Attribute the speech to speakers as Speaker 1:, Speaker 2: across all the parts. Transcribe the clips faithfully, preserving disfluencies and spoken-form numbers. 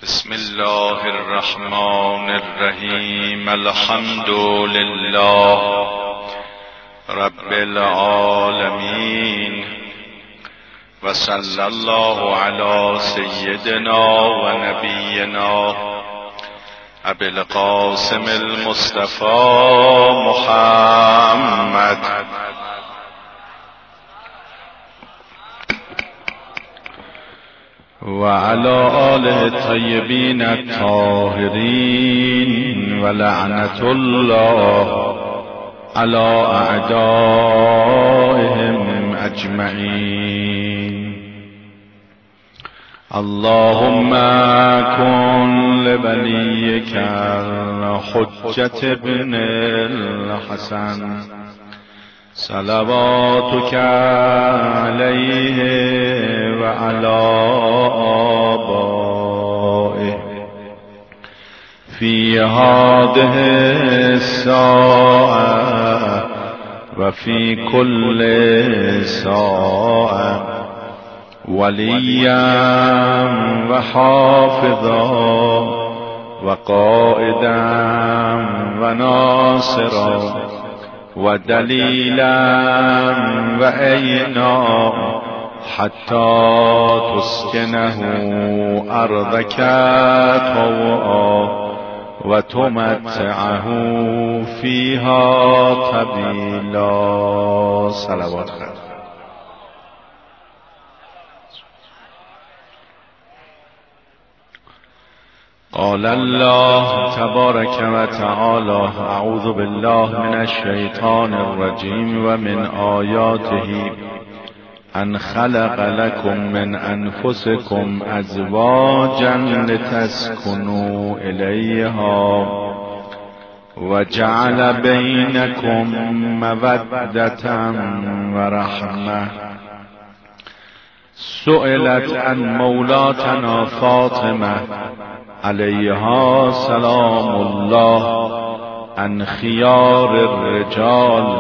Speaker 1: بسم الله الرحمن الرحیم. الحمد لله رب العالمین و صلی الله علی سیدنا و نبینا ابی القاسم المصطفى محمد و علی آله الطیبین الطاهرین و لعنت الله علی اعدائهم اجمعین. اللهم کن لولیک حجة ابن الحسن صلواتك علیه و علی آبائه فی هذه الساعة و فی کل ساعة ولیا و حافظا و قائدا و ناصرا و دلیلا و عینا حتی تسکنه ارضک طوعا و تمتعه فیها طویلا. صلوات خیر. قال الله تبارك وتعالى اعوذ بالله من الشيطان الرجيم و من آیاته ان خلق لكم من انفسكم ازواجا لتسكنوا اليها وجعل بينكم مودة ورحمة. سئلت عن مولاتنا فاطمة علیها سلام الله عن خیار الرجال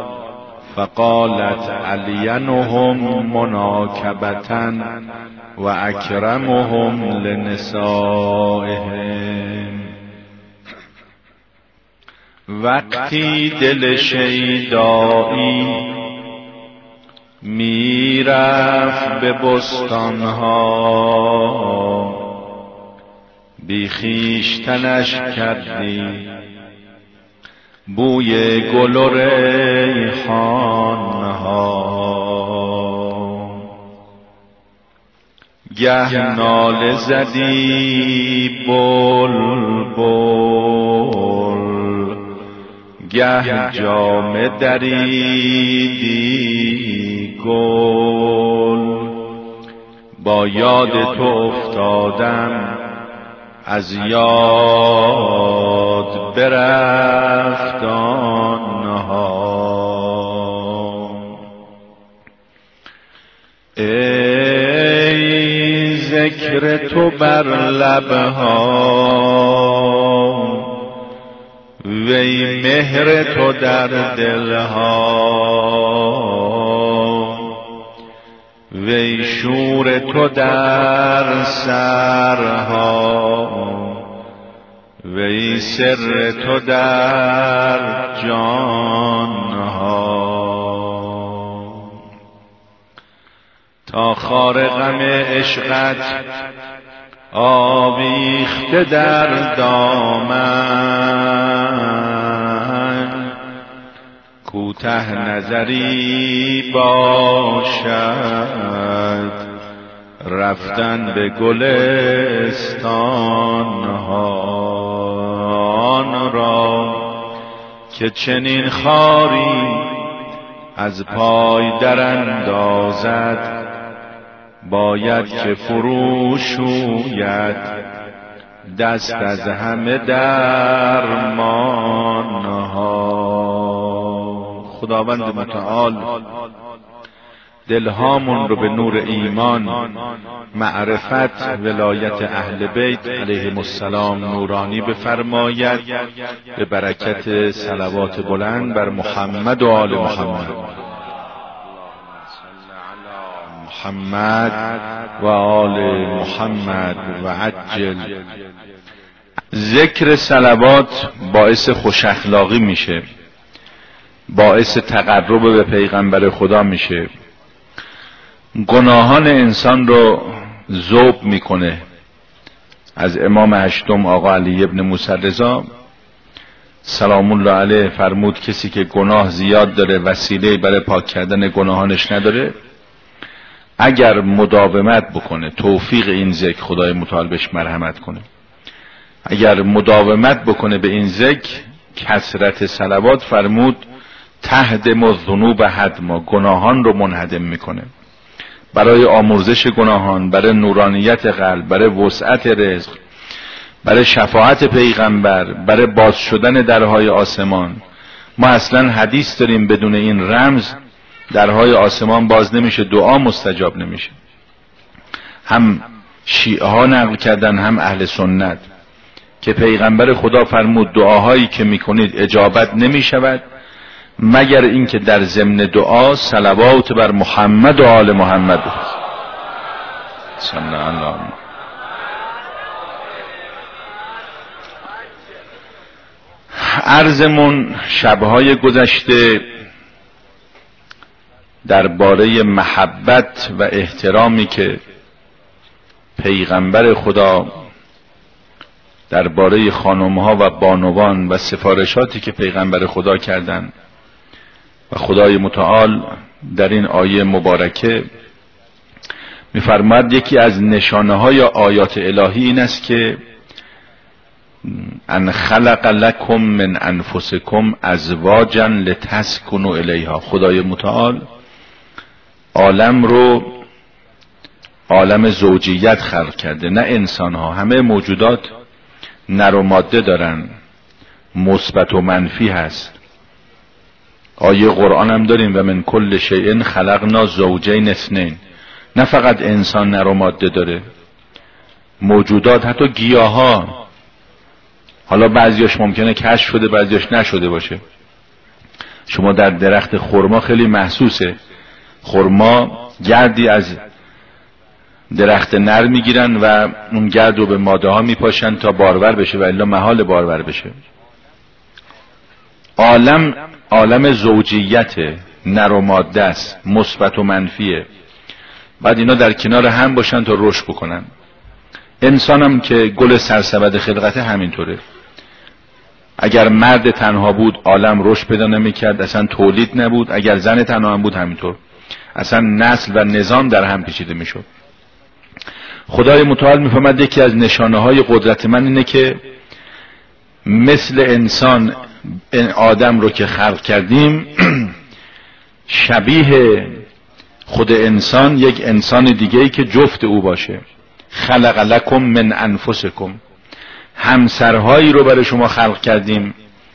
Speaker 1: فقالت علینهم مناکبة و اکرمهم لنسائهم. وقتی دل شیدایی میرفت به بستانها بی خویشتنش کردی بوی گل و ریحانها. گه ناله زدی بلبل گه جامه دریدی گل. با یاد تو افتادم از یاد برفت آنها. ای ذکر تو بر لبها وی مهر تو در دلها وی شور تو در سرها وی سر تو در جانها. تا خار غم عشقت آویخته در دامن کوته نظری باشد رفتن به گلستانها. آن را که چنین خاری از پای در اندازد باید که فروشوید دست از همه درمانها. خداوند متعال دلهامون رو به نور ایمان، معرفت، ولایت اهل بیت علیهم السلام نورانی بفرماید به برکت صلوات بلند بر محمد و آل محمد. محمد و آل محمد و عجل. ذکر صلوات باعث خوش اخلاقی میشه، باعث تقرب به پیغمبر خدا میشه، گناهان انسان رو ذوب میکنه. از امام هشتم آقا علی ابن موسی رضا سلام الله علیه فرمود کسی که گناه زیاد داره وسیله برای پاک کردن گناهانش نداره، اگر مداومت بکنه، توفیق این ذکر خدای متعال بهش مرحمت کنه، اگر مداومت بکنه به این ذکر، کثرت صلوات، فرمود تهدم الذنوب هدما، گناهان رو منهدم میکنه. برای آمرزش گناهان، برای نورانیت قلب، برای وسعت رزق، برای شفاعت پیغمبر، برای باز شدن درهای آسمان. ما اصلا حدیث داریم بدون این رمز درهای آسمان باز نمیشه، دعا مستجاب نمیشه. هم شیعه ها نقل کردن هم اهل سنت که پیغمبر خدا فرمود دعاهایی که میکنید اجابت نمیشود مگر اینکه در ضمن دعا صلوات بر محمد و آل محمد صلی الله علیه و سلم. عرضمون شبهای گذشته درباره محبت و احترامی که پیغمبر خدا درباره خانمها و بانوان و سفارشاتی که پیغمبر خدا کردند و خدای متعال در این آیه مبارکه می‌فرماید یکی از نشانه های آیات الهی این است که ان خلق لکم من انفسکم ازواجا لتسکنوا الیها. خدای متعال عالم رو عالم زوجیت خلق کرده، نه انسان ها. همه موجودات نر و ماده دارن، مثبت و منفی هست. آیه قرآن هم داریم و من کل شیء خلقنا زوجین اثنین. نه فقط انسان نر و ماده داره، موجودات حتی گیاه ها، حالا بعضیاش ممکنه کشف شده بعضیاش نشده باشه. شما در درخت خرما خیلی محسوسه، خرما گردی از درخت نر میگیرن و اون گرد رو به ماده ها میپاشن تا بارور بشه و الا محال بارور بشه. عالم عالم زوجیت، نر و ماده است، مثبت و منفیه. بعد اینا در کنار هم باشن تا رشد بکنن. انسان هم که گل سرسبد خلقته همینطوره. اگر مرد تنها بود عالم رشد پیدا نمی‌کرد، اصلا تولید نبود. اگر زن تنها هم بود همینطور، اصلا نسل و نظام در هم پیچیده میشد. خدای متعال میفهمد یکی از نشانه های قدرت من اینه که مثل انسان آدم رو که خلق کردیم شبیه خود انسان یک انسان دیگه‌ای که جفت او باشه. خلق لکم من انفسکم، همسرهایی رو برای شما خلق کردیم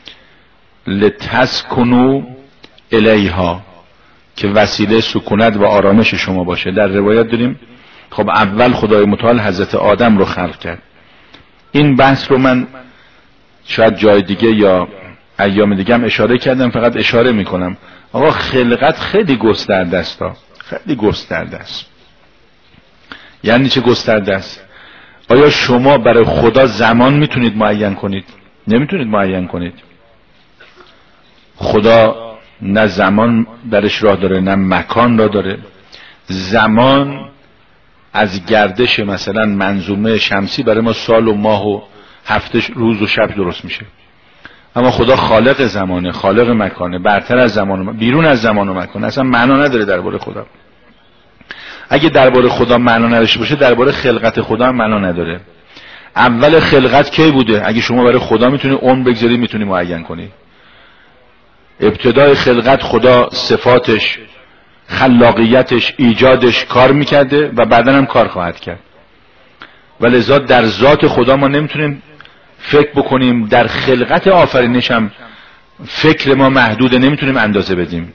Speaker 1: لتسکنوا الیها، که وسیله سکونت و آرامش شما باشه. در روایت داریم خب اول خدای متعال حضرت آدم رو خلق کرد. این بحث رو من شاید جای دیگه یا ایام دیگه هم اشاره کردم، فقط اشاره میکنم. آقا خلقت خیلی گسترده است، خیلی گسترده است. یعنی چه گسترده است؟ آیا شما برای خدا زمان میتونید معین کنید؟ نمیتونید معین کنید. خدا نه زمان درش راه داره نه مکان راه داره. زمان از گردش مثلا منظومه شمسی برای ما سال و ماه و هفته روز و شب درست میشه، اما خدا خالق زمانه، خالق مکانه، برتر از زمان و بیرون از زمان و مکان. اصلا معنا نداره درباره خدا. اگه درباره خدا معنا نداشته باشه درباره خلقت خدا هم معنا نداره. اول خلقت کی بوده؟ اگه شما برای خدا میتونی عمر بگذاری میتونی معین کنی. ابتدای خلقت خدا صفاتش، خلاقیتش، ایجادش کار میکرده و بعدن هم کار خواهد کرد. ولذا در ذات خدا ما نمیتونیم فکر بکنیم، در خلقت آفرینش هم فکر ما محدوده، نمیتونیم اندازه بدیم.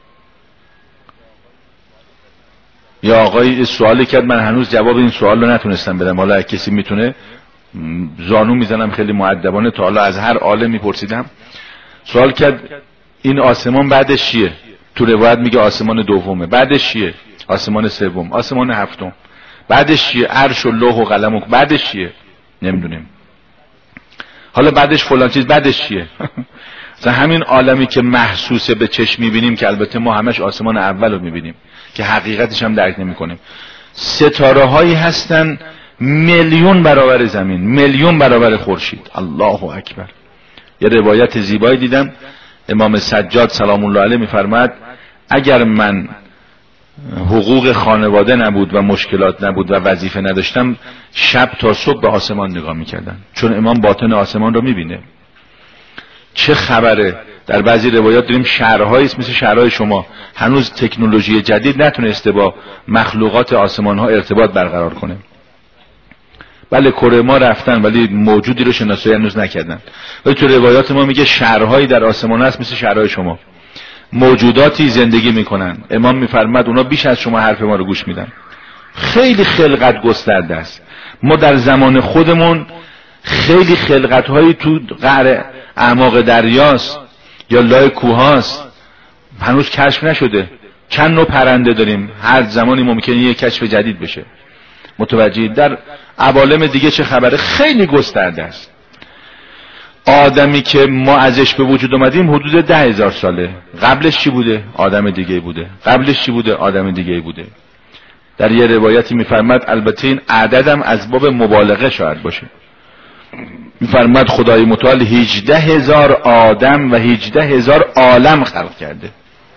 Speaker 1: یا آقای سوالی کرد، من هنوز جواب این سوال رو نتونستم بدم، حالا کسی میتونه زانو میزنم خیلی مؤدبانه، تا حالا از هر عالم میپرسیدم. سوال کرد این آسمان بعدش چیه؟ تو روایت میگه آسمان دومه، بعدش چیه؟ آسمان سوم، آسمان هفتم، بعدش چیه؟ عرش و لوح و قلم و بعدش چیه؟ نمیدونیم. حالا بعدش فلان چیز، بعدش چیه؟ مثلا همین عالمی که محسوس به چشم میبینیم که البته ما همش آسمان اول رو میبینیم که حقیقتش هم درک نمیکنیم. ستاره هایی هستن میلیون برابر زمین، میلیون برابر خورشید. الله اکبر. یه روایت زیبایی دیدم امام سجاد سلام الله علیه میفرماد اگر من حقوق خانواده نبود و مشکلات نبود و وظیفه نداشتم شب تا صبح به آسمان نگاه میکردم، چون امام باطن آسمان رو میبینه. چه خبره؟ در بعضی روایات داریم شهرهایی مثل شهرهای شما هنوز تکنولوژی جدید نتونسته با مخلوقات آسمان ها ارتباط برقرار کنه. بله کره ما رفتن ولی موجودی رو شناسایی هنوز نکردن. ولی تو روایات ما میگه شهرهایی در آسمان هست مثل شهرهای شما، موجوداتی زندگی میکنن. امام میفرماد اونا بیش از شما حرف ما رو گوش میدن. خیلی خلقت گسترده است. ما در زمان خودمون خیلی خلقت هایی تو قعر اعماق دریاست یا لای کوهاست هنوز کشف نشده. چند نوع پرنده داریم، هر زمانی ممکنه یک کشف جدید بشه. متوجه؟ در عوالم دیگه چه خبره؟ خیلی گسترده است. آدمی که ما ازش به وجود اومدیم حدود ده هزار ساله. قبلش چی بوده؟ آدم دیگه بوده. قبلش چی بوده؟ آدم دیگه بوده. در یه روایتی میفرماد، البته این عددم از باب مبالغه شاید باشه، میفرماد خدای متعال هجده هزار آدم و هجده هزار عالم خلق کرده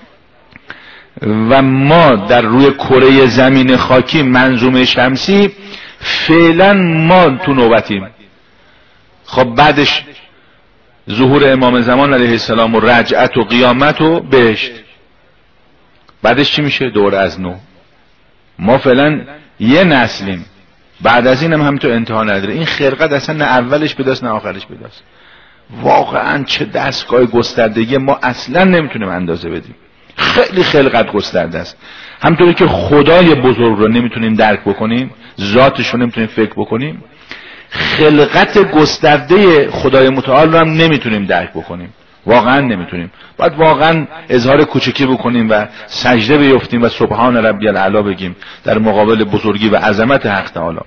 Speaker 1: و ما در روی کره زمین خاکی منظومه شمسی فعلا ما تو نوبتیم. خب بعدش ظهور امام زمان علیه السلام و رجعت و قیامت و بهشت، بعدش چی میشه؟ دوره از نو. ما فعلا یه نسلیم، بعد از این هم همینطور انتها نداره. این خلقت اصلا نه اولش بداست نه آخرش بداست. واقعا چه دستگاه گستردگی ما اصلا نمیتونیم اندازه بدیم. خیلی خلقت گسترده است. همطوری که خدای بزرگ رو نمیتونیم درک بکنیم، ذاتش رو نمیتونیم فکر بکنیم، خلقت گسترده خدای متعال رو هم نمیتونیم درک بکنیم. واقعا نمیتونیم. باید واقعا اظهار کوچکی بکنیم و سجده بیفتیم و سبحان ربی الاعلی بگیم در مقابل بزرگی و عظمت حق تعالی.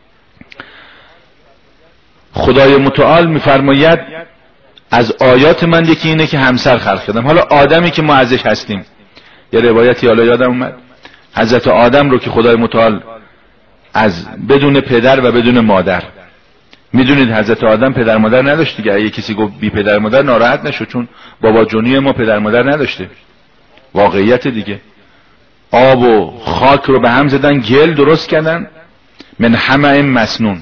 Speaker 1: خدای متعال میفرماید از آیات من یکی اینه که همسر خلق کردم. حالا آدمی که ما ازش هستیم، یه روایتی حالا یادم اومد، حضرت آدم رو که خدای متعال از بدون پدر و بدون مادر، میدونید حضرت آدم پدر مادر نداشت دیگه. اگه کسی گفت بی پدر مادر ناراحت نشو، چون بابا جونی ما پدر مادر نداشته. واقعیت دیگه. آب و خاک رو به هم زدن، گل درست کردن، من حمأ مسنون.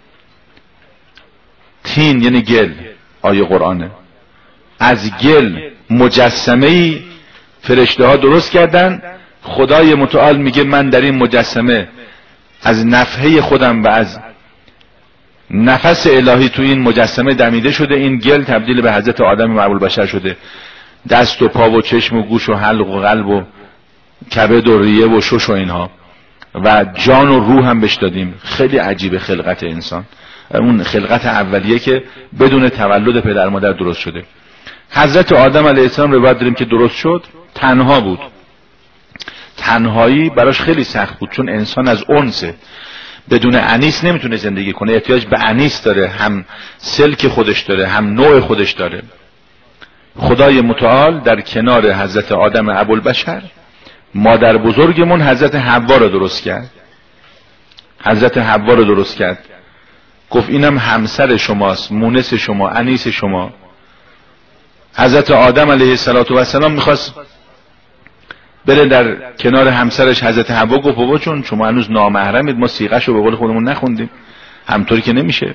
Speaker 1: تین یعنی گل، آیه قرآنه. از گل مجسمه‌ای فرشته ها درست کردن. خدای متعال میگه من در این مجسمه از نفحه خودم و از نفس الهی تو این مجسمه دمیده شده. این گل تبدیل به حضرت آدم معبول بشر شده. دست و پا و چشم و گوش و حلق و قلب و کبد و ریه و شش و اینها و جان و روح هم بهش دادیم. خیلی عجیبه خلقت انسان، اون خلقت اولیه که بدون تولد پدر مادر درست شده. حضرت آدم علیه السلام روایت داریم که درست شد، تنها بود. تنهایی براش خیلی سخت بود، چون انسان از انسه، بدون انیس نمیتونه زندگی کنه. احتیاج به انیس داره، هم سلک خودش داره هم نوع خودش داره. خدای متعال در کنار حضرت آدم ابوالبشر مادر بزرگمون حضرت حوا رو درست کرد. حضرت حوا رو درست کرد، گفت اینم همسر شماست، مونس شما، انیس شما. حضرت آدم علیه السلام میخواست بره در کنار همسرش حضرت حوا، گفت بابا چون شما هنوز نامحرمید، ما صیغه‌شو به قول خودمون نخوندیم، همطوری که نمیشه.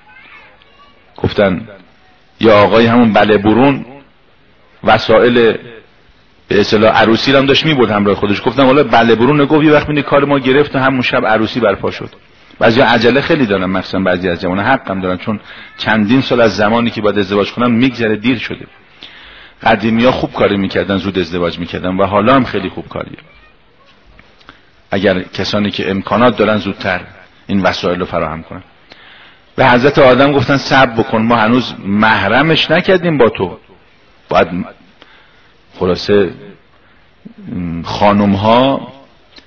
Speaker 1: گفتن یا آقای همون بله برون وسایل به اصطلاح عروسی هم داشت میبرد همراه خودش. گفتم والا بله برون گفت یه وقت می‌بینی کار ما گرفت و همون شب عروسی برپا شد. بعضی عجله خیلی دارن، مثلا بعضی از جوانان حق هم دارن، چون چندین سال از زمانی که باید ازدواج کنن میگذره، دیر شده. قدیمی‌ها خوب کاری میکردن، زود ازدواج میکردن و حالا هم خیلی خوب کاریه. اگر کسانی که امکانات دارن زودتر این وسایل رو فراهم کنن. به حضرت آدم گفتن صبر بکن، ما هنوز محرمش نکردیم با تو. باید خلاصه خانم ها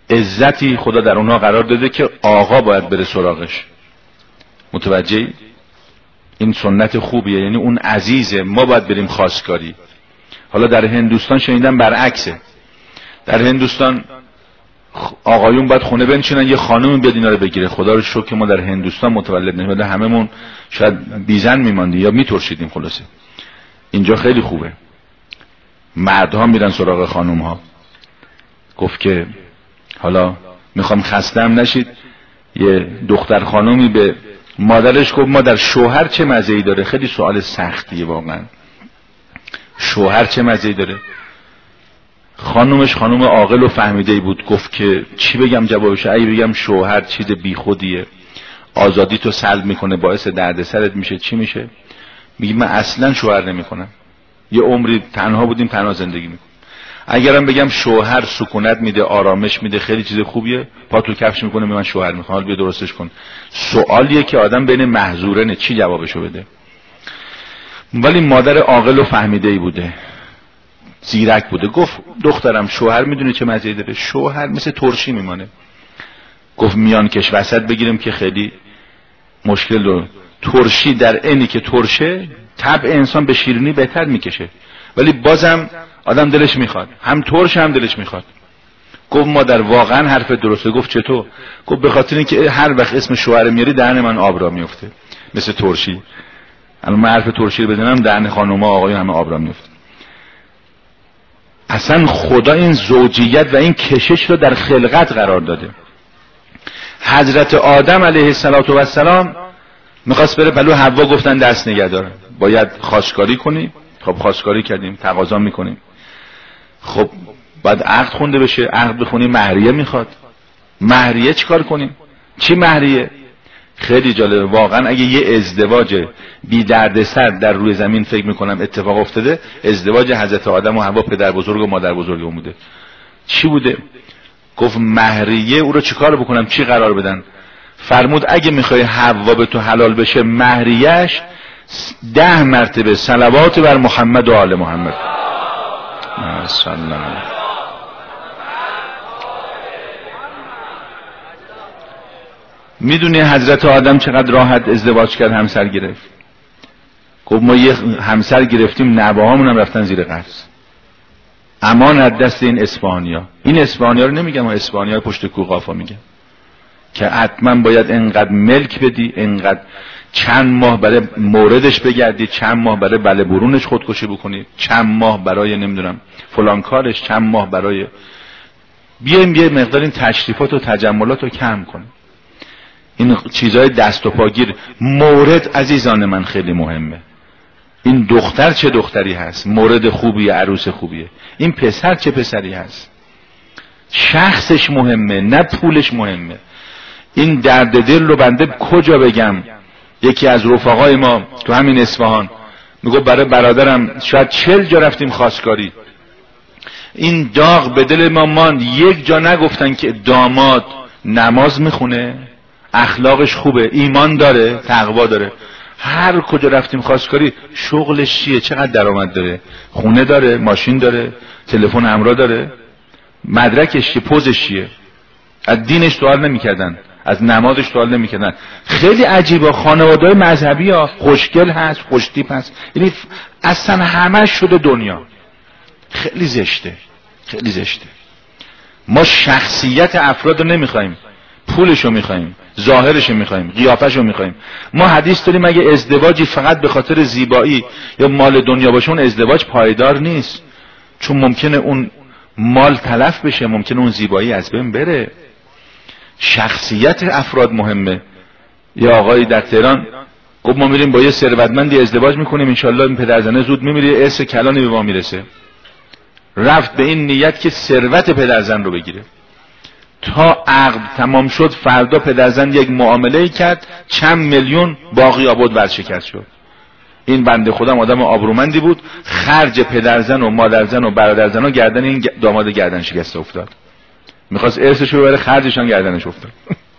Speaker 1: عزتی خدا در اونها قرار داده که آقا باید بره سراغش. متوجهی؟ این سنت خوبیه، یعنی اون عزیزه، ما باید بریم خواستگاری. حالا در هندوستان شنیدم برعکسه، در هندوستان آقایون باید خونه بنشینن، یه خانم بیاد اینا رو بگیره. خدا رو شکر ما در هندوستان متولد نشدیم، هممون شاید بیزن میماندیم یا میترشیدیم. خلاصه اینجا خیلی خوبه، مردها میرن سراغ خانم ها. گفت که حالا میخوام خستم نشید، یه دختر خانومی به مادرش گفت مادر شوهر چه مزه‌ای داره؟ خیلی سوال سختیه واقعا، شوهر چه مزه‌ای داره؟ خانومش خانوم عاقل و فهمیده بود، گفت که چی بگم جوابش؟ ای بگم شوهر چیز بیخودیه، آزادی تو سلب میکنه، باعث دردسرت میشه، چی میشه؟ میگه من اصلا شوهر نمیکنم، یه عمری تنها بودیم، تنها زندگی میکنم. اگرم بگم شوهر سکونت میده، آرامش میده، خیلی چیز خوبیه، پا تو کفش میکنه من شوهر میخوام. حالا بیا درستش کن. سوالیه که آدم بین محظورنه، چی جوابشو بده؟ ولی مادر عاقل و فهمیده ای بوده، زیرک بوده. گفت دخترم شوهر میدونی چه مزه‌ای داره؟ شوهر مثل ترشی میمانه. گفت میان کش وسط بگیریم که خیلی مشکل داره. ترشی در عینی که ترشه، طبع انسان به شیرینی بهتر میکشه، ولی بازم آدم دلش میخواد، هم ترش هم دلش میخواد. گفت مادر واقعا حرف درسته. گفت چطور؟ گفت به خاطر اینکه هر وقت اسم شوهر میاری دهن من آب را میفته، مثل ترشی. الان من حرف ترشی رو بزنم دهن خانوما آقایون همه آب را میفته. اصلا خدا این زوجیت و این کشش رو در خلقت قرار داده. حضرت آدم علیه السلام میخواست بره پلو حوا، گفتن دست نگه دار، باید خواستگاری کنی. خب خواستگاری کردیم، تقاضا میکنیم. خب باید عقد خونده بشه، عقد بخونی، مهریه میخواد. مهریه چیکار کنیم؟ چی مهریه؟ خیلی جالبه واقعا. اگه یه ازدواج بی دردسر در روی زمین فکر میکنم اتفاق افتاده، ازدواج حضرت آدم و حوا، پدر بزرگ و مادر بزرگ اون بوده. چی بوده؟ گفت مهریه او رو چیکار بکنم، چی قرار بدن؟ فرمود اگه میخوای حوا به تو حلال بشه، مهریهش ده مرتبه صلوات بر محمد و آل محمد. سلام. میدونی حضرت آدم چقدر راحت ازدواج کرد، همسر گرفت؟ گفت ما یه همسر گرفتیم، نوه‌هامون هم رفتن زیر قرض. امان از دست این اصفهانیا. این اصفهانیا رو نمیگم، ما اصفهانیا پشت کوقافا میگم که حتما باید انقدر ملک بدی، انقدر چند ماه برای موردش بگردی، چند ماه برای بله برونش خودکشی بکنی، چند ماه برای نمیدونم فلان کارش، چند ماه برای بیایم یه مقدار این تشریفات و تجملات رو کم کنیم. این چیزهای دست و پاگیر. مورد عزیزان من خیلی مهمه. این دختر چه دختری هست، مورد خوبیه، عروس خوبیه. این پسر چه پسری هست، شخصش مهمه نه پولش مهمه. این درد دل رو بنده کجا بگم؟ یکی از رفقای ما تو همین اصفهان میگه برای برادرم شاید چل جا رفتیم خواستگاری، این داغ به دل ما ماند. یک جا نگفتن که داماد نماز میخونه، اخلاقش خوبه، ایمان داره، تقوا داره. هر کجا رفتیم خواستگاری شغلش چیه، چقدر درآمد داره، خونه داره، ماشین داره، تلفن همراه داره، مدرکش چیه، پوزش چیه. از دینش سوال نمیکردن، از نمازش سوال نمیکردن. خیلی عجیبه. خانواده‌های مذهبی ها خوشگل هست، خوشتیپ هست، یعنی اصلا همش شده دنیا. خیلی زشته، خیلی زشته. ما شخصیت افراد رو نمیخوایم، پولش رو میخوایم، ظاهرش رو میخوایم، قیافش رو میخوایم. ما حدیث داریم اگه ازدواجی فقط به خاطر زیبایی یا مال دنیا باشه، اون ازدواج پایدار نیست، چون ممکنه اون مال تلف بشه، ممکنه اون زیبایی از بین بره. شخصیت افراد مهمه. یه آقایی در تهران گفت ما میریم با یه ثروتمندی ازدواج میکنیم، انشالله این پدرزنه زود میمیره، ارث کلانی به ما میرسه. رفت به این نیت که ثروت پدرزن رو بگیره. تا عقد تمام شد فردا پدرزن یک معامله کرد، چند میلیون باقی آباد ورشکست شد. این بنده خودم آدم آبرومندی بود، خرج پدرزن و مادرزن و برادرزن و گردن این داماد گردن شکسته افتاد. میخواست ارثش رو ببره، خرجش هم گردنش افتاد.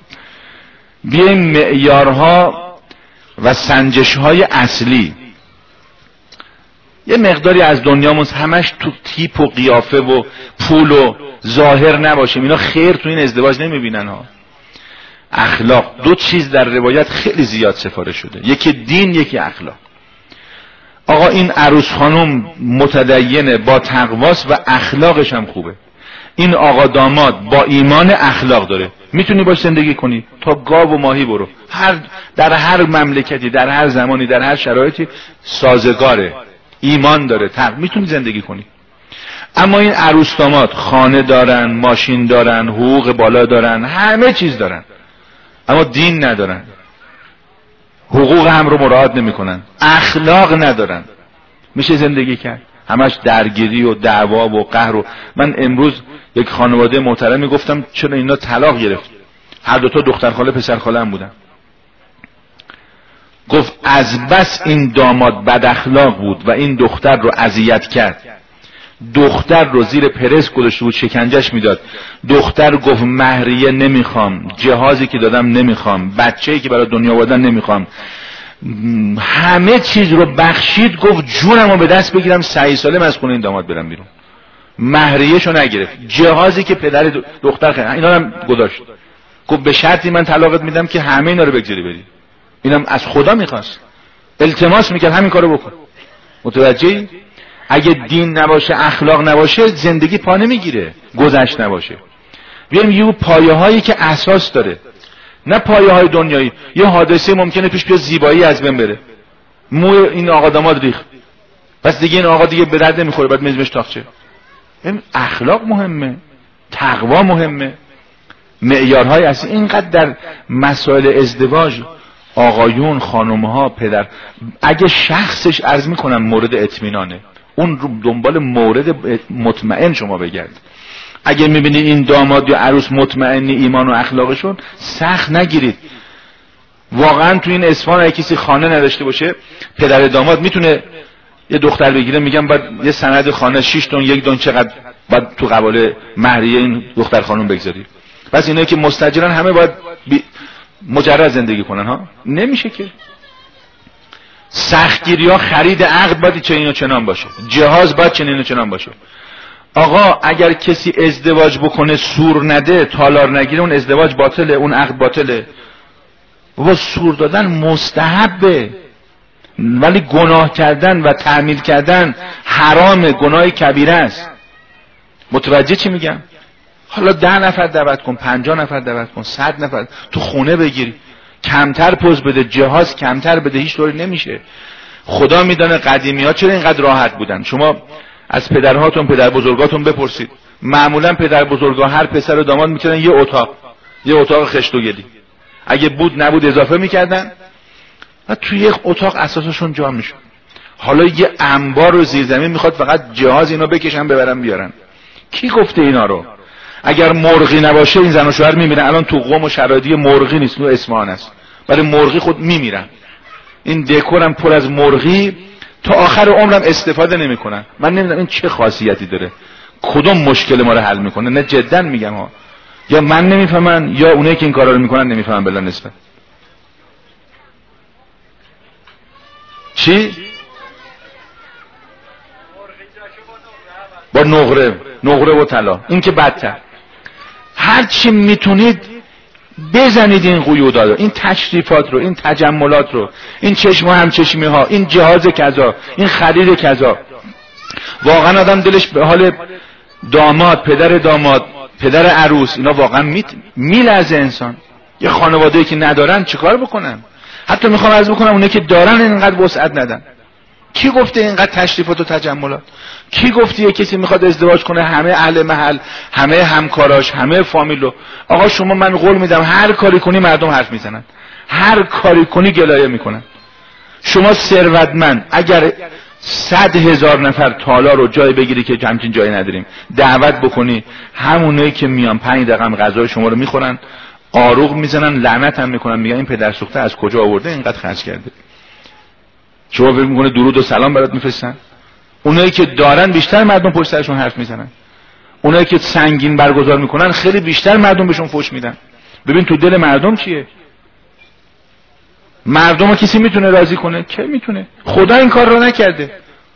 Speaker 1: بیایم معیارها و سنجش‌های اصلی. یه مقداری از دنیامون همش تو تیپ و قیافه و پول و ظاهر نباشیم. اینا خیر تو این ازدواج نمیبینن ها. اخلاق، دو چیز در روایت خیلی زیاد سفارش شده، یکی دین یکی اخلاق. آقا این عروس خانم متدینه، با تقواست و اخلاقش هم خوبه. این آقا داماد با ایمان اخلاق داره، میتونی باش زندگی کنی تا گاو و ماهی برو، هر در هر مملکتی، در هر زمانی، در هر شرایطی سازگاره، ایمان داره، تق... میتونی زندگی کنی. اما این عروس داماد خانه دارن، ماشین دارن، حقوق بالا دارن، همه چیز دارن، اما دین ندارن، حقوق هم رو مراعات نمیکنن، اخلاق ندارن. میشه زندگی کرد؟ همش درگیری و دعوا و قهر. و من امروز یک خانواده محترمی گفتم چرا اینا طلاق گرفت، هر دو تا دختر خاله پسر خاله هم بودن. گفت از بس این داماد بد اخلاق بود و این دختر رو اذیت کرد، دختر رو زیر پرس گذاشته بود، شکنجهش میداد. دختر گفت مهریه نمیخوام، جهازی که دادم نمیخوام، بچه‌ای که برای دنیا آوردن نمیخوام، همه چیز رو بخشید. گفت جونمو به دست بگیرم صحیح سالم از خونه این داماد برم بیرون. مهریه‌شو نگرفت، جهازی که پدر دختر خرید اینا هم گذاشت. گفت به شرطی من طلاقت میدم که همه اینا رو بگذاری بری. اینم از خدا میخواست، التماس میکرد همین کارو بکن. متوجهی؟ اگه دین نباشه، اخلاق نباشه، زندگی پا نمیگیره، گذشت نباشه. بیایم یه پایه هایی که اساس داره، نه پایه های دنیایی. یه حادثه ممکنه پیش بیاد، زیبایی از بین بره، موی این آقا داماد ریخت، پس دیگه این آقا دیگه به درد نمیخوره، بعد میزمش تاقچه. این اخلاق مهمه، تقوا مهمه، معیارهای اصلی. اینقدر در مسائل ازدواج آقایون، خانمها، پدر، اگه شخصش عرض میکنم مورد اطمینانه، اون رو دنبال مورد مطمئن شما بگرد. اگه میبینید این داماد یا عروس مطمئنی ایمان و اخلاقشون، سخت نگیرید. واقعا تو این اصفهان اگه کسی خانه نداشته باشه، پدر داماد میتونه یه دختر بگیره، میگم باید یه سند خانه شش دون یک دون چقدر باید تو قباله مهریه این دختر خانم بگذاری. پس اینایی که مستاجرن همه باید بی... مجرد زندگی کنن ها، نمیشه که. سختگیری ها، خرید عقد باید چنین و چنان باشه، جهاز باید چنین و چنان باشه. آقا اگر کسی ازدواج بکنه سور نده، تالار نگیره، اون ازدواج باطله، اون عقد باطله. بابا سور دادن مستحبه، ولی گناه کردن و تعمیل کردن حرام، گناه کبیره است. متوجه چی میگم؟ حالا ده نفر دعوت کن، پنجاه نفر دعوت کن، صد نفر تو خونه بگیری، کمتر پوز بده، جهاز کمتر بده، هیچ طوری نمیشه. خدا میدانه قدیمی ها چرا اینقدر راحت بودن. شما از پدرهاتون، پدر بزرگاتون بپرسید، معمولا پدر بزرگا هر پسر و داماد میکردن یه اتاق، یه اتاق خشت و گلی، اگه بود نبود اضافه میکردن و توی یک اتاق اساسشون جا میشد. حالا یه انبار رو زیر زمین میخواد فقط جهاز اینا بکشن ببرن بیارن. کی گفته اینا رو؟ اگر مرغی نباشه این زن و شوهر میمیرن. الان تو قم و شرادی مرغی نیست، تو اصفهان است، برای مرغی خود میمیرن. این دکورم پر از مرغی، تا آخر عمرم استفاده نمیکنن. من نمیدونم این چه خاصیتی داره، کدوم مشکل ما رو حل میکنه. نه جدا میگم ها، یا من نمیفهمن یا اونایی که این کارا رو میکنن نمیفهمن بلا نسبت. چی؟ با نقره، نقره و طلا، این که بدتر. هر چی میتونید بزنید این قیودا رو، این تشریفات رو، این تجملات رو، این چشم و همچشمی ها، این جهاز کذا، این خرید کذا. واقعا آدم دلش به حال داماد، پدر داماد، پدر عروس، اینا واقعا میلرزه انسان. یه خانواده‌ای که ندارن چیکار بکنن؟ حتی میخوام عرض بکنم اونایی که دارن اینقدر وسعت ندن. کی گفته اینقدر تشریفات و تجملات؟ کی گفته یه کسی میخواد ازدواج کنه همه اهل محل، همه همکاراش، همه فامیلو؟ آقا شما من قول میدم هر کاری کنی مردم حرف میزنن، هر کاری کنی گلایه میکنن. شما ثروتمند اگر صد هزار نفر تالار رو جای بگیری که همچین جایی نداریم دعوت بکنی، همونایی که میان پنج دقیقه غذای شما رو میخورن، آروغ میزنن، لعنت هم میکنن، میگن این پدر سوخته از کجا آورده اینقدر خرج کرده. شما فکر میکنه درود و سلام برات میفرستن؟ اونایی که دارن بیشتر مردم پشت سرشون حرف میزنن. اونایی که سنگین برگزار میکنن خیلی بیشتر مردم بهشون فوش میدن. ببین تو دل مردم چیه؟ مردم کسی میتونه راضی کنه؟ کی میتونه؟ خدا این کار رو نکرده.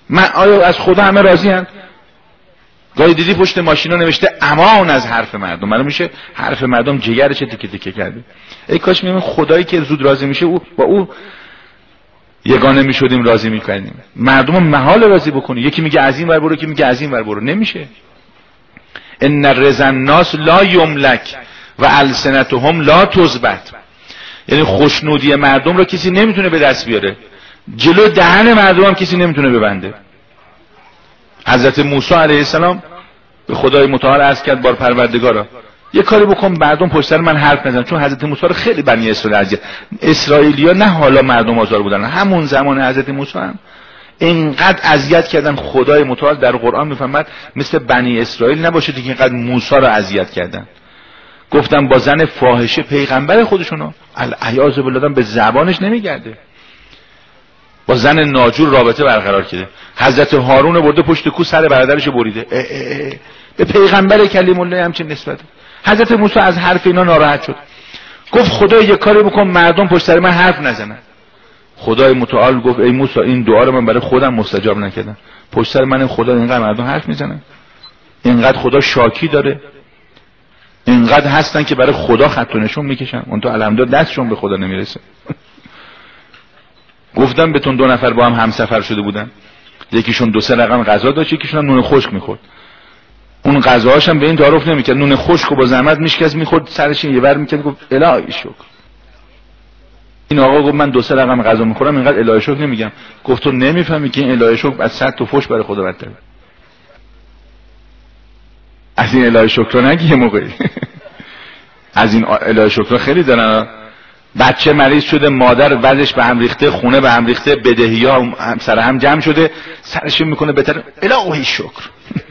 Speaker 1: من آیا از خدا همه راضی هستند؟ گاهی دیدی پشت ماشینا نوشته امان از حرف مردم. معلوم میشه حرف مردم جگرش تیکه تیکه کرده. ای کاش میگم خدایی که زود راضی میشه او با او یگانه میشدیم، راضی میکنیم. مردم محال راضی بکنی. یکی میگه از این ور برو، یکی میگه از این ور برو. نمیشه. ان رضا الناس لا یملک و السنتهم لا تثبت. یعنی خوشنودی مردم رو کسی نمیتونه به دست بیاره، جلو دهن مردم هم کسی نمیتونه ببنده. حضرت موسی علیه السلام به خدای متعال عرض کرد بار پروردگارا یه کاری بکن مردم پشت سر من حرف نزنن، چون حضرت موسی رو خیلی بنی اسرائیل اذیت. اسرائیلیا نه حالا مردم آزار بودن، همون زمان حضرت موسی هم اینقدر اذیت کردن. خدای متعال در قرآن میفهمد مثل بنی اسرائیل نباشه دیگه اینقدر موسی رو اذیت کردن. گفتم با زن فاحشه پیغمبر خودشونو العیاذ بالله به زبانش نمیگرده، با زن ناجور رابطه برقرار کرده. حضرت هارون برده پشت کو سر برادرش بریده. اه اه اه. به پیغمبر کلیم الله همچین نسبت. حضرت موسی از حرف اینا ناراحت شد، گفت خدا یه کاری بکن مردم پشت سر من حرف نزنن. خدای متعال گفت ای موسی این دعا رو من برای خودم مستجاب نکردم، پشت سر من خدا اینقدر مردم حرف میزنن، اینقدر خدا شاکی داره، اینقدر هستن که برای خدا خط و نشون میکشن، اون تو الحمدلله دستشون به خدا نمیرسه. گفتم بهتون دو نفر با هم همسفر شده بودن، یکیشون دو سه رقم غذا داشت، یکیشون هم نون خشک میخورد. اون غذاهاش هم به این تعارف نمیکرد، نون خشک رو با زحمت میشکست میخورد، سرش یه ور میکرد، گفت الهی شکر. این آقا گفت من دو سه رقم غذا میخورم اینقدر الهی شکر نمیگم. گفت تو نمیفهمی که این الهی شکر از صد تا فحش برای خدا بدتره. از این الهی شکر نگی یه موقعی. از این الهی شکر خیلی دارن. بچه مریض شده، مادر وضعش به هم ریخته، خونه به هم ریخته، بدهی‌ها هم سر هم جمع شده، سرش میکنه بهتر الهی شکر.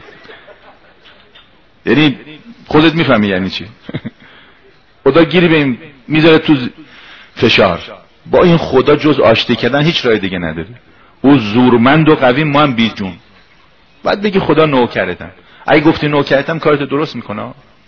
Speaker 1: یعنی خودت میفهمی یعنی چی. خدا گیری به این میذاره تو فشار. با این خدا جز آشتی کردن هیچ راه دیگه نداره. او زورمند و قوی، ما هم بیجون. بعد بگی خدا نوکرتم. اگه گفتی نوکرتم کارت درست میکنه.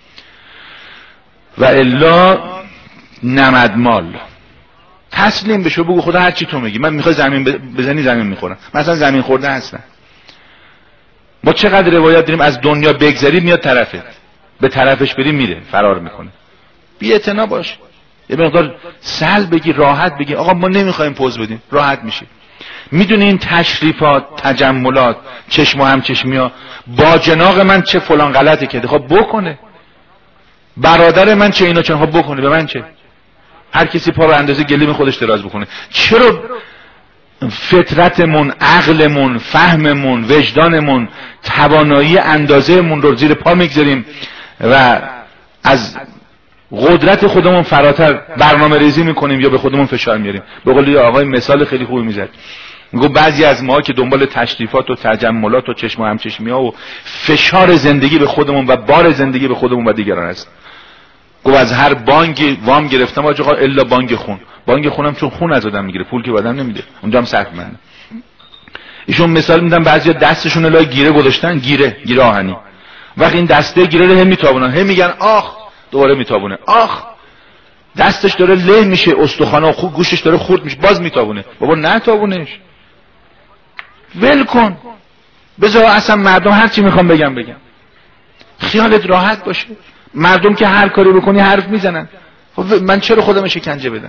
Speaker 1: و الا نمدمال تسلیم بشو، بگو خدا هر چی تو میگی، من میخوای زمین بزنی زمین میخورم. مثلا زمین خورده هستن. ما چقدر روایت داریم از دنیا بگذری میاد طرفت، به طرفش بری میره فرار میکنه. بی اعتنا باش، یه مقدار سهل بگی، راحت بگی آقا ما نمیخوایم پوز بدیم، راحت میشی. میدونی این تشریفات، تجملات، چشم و هم چشمیا، با جناق من چه فلان غلطی کرده، خب بکنه. برادر من چه اینا چه، خب بکنه. به من چه؟ هر کسی پا به اندازه گلیم خودش دراز بکنه. چرا فطرتمون، عقلمون، فهممون، وجدانمون، توانایی اندازهمون رو زیر پا میگذاریم و از قدرت خودمون فراتر برنامه ریزی میکنیم یا به خودمون فشار میاریم؟ به قول آقای مثال خیلی خوبی میزد، میگه بعضی از ما که دنبال تشریفات و تجملات و چشم و همچشمی ها و فشار زندگی به خودمون و بار زندگی به خودمون و دیگران هست. گفت از هر بانکی وام گرفتم آقا الا بانک خون. بانک خونم چون خون از آدم میگیره، پول که آدم نمیده، اونجا هم سخت منه. ایشون مثال میدن بعضیا دستشون لای گیره گذاشتن، گیره گیره آهنی، وقتی این دسته گیره رو هم میتابونن، هم میگن آخ، دوباره میتابونه، آخ، دستش داره له میشه، استخوانه و خود گوشش داره خورد میشه، باز میتابونه. بابا نتابونش، ول کن، بذار اصلا مردم هر چی میخوام بگم بگم، خیالت راحت باشه. مردم که هر کاری بکنی حرف میزنن، من چرا خودم شکنجه بدم؟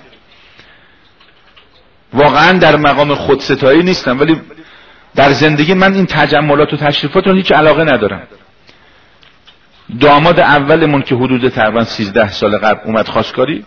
Speaker 1: واقعا در مقام خودستایی نیستم، ولی در زندگی من این تجملات و تشریفات رو هیچ علاقه ندارم. داماد اولمون که حدود تقریبا سیزده سال قبل اومد خواستگاری،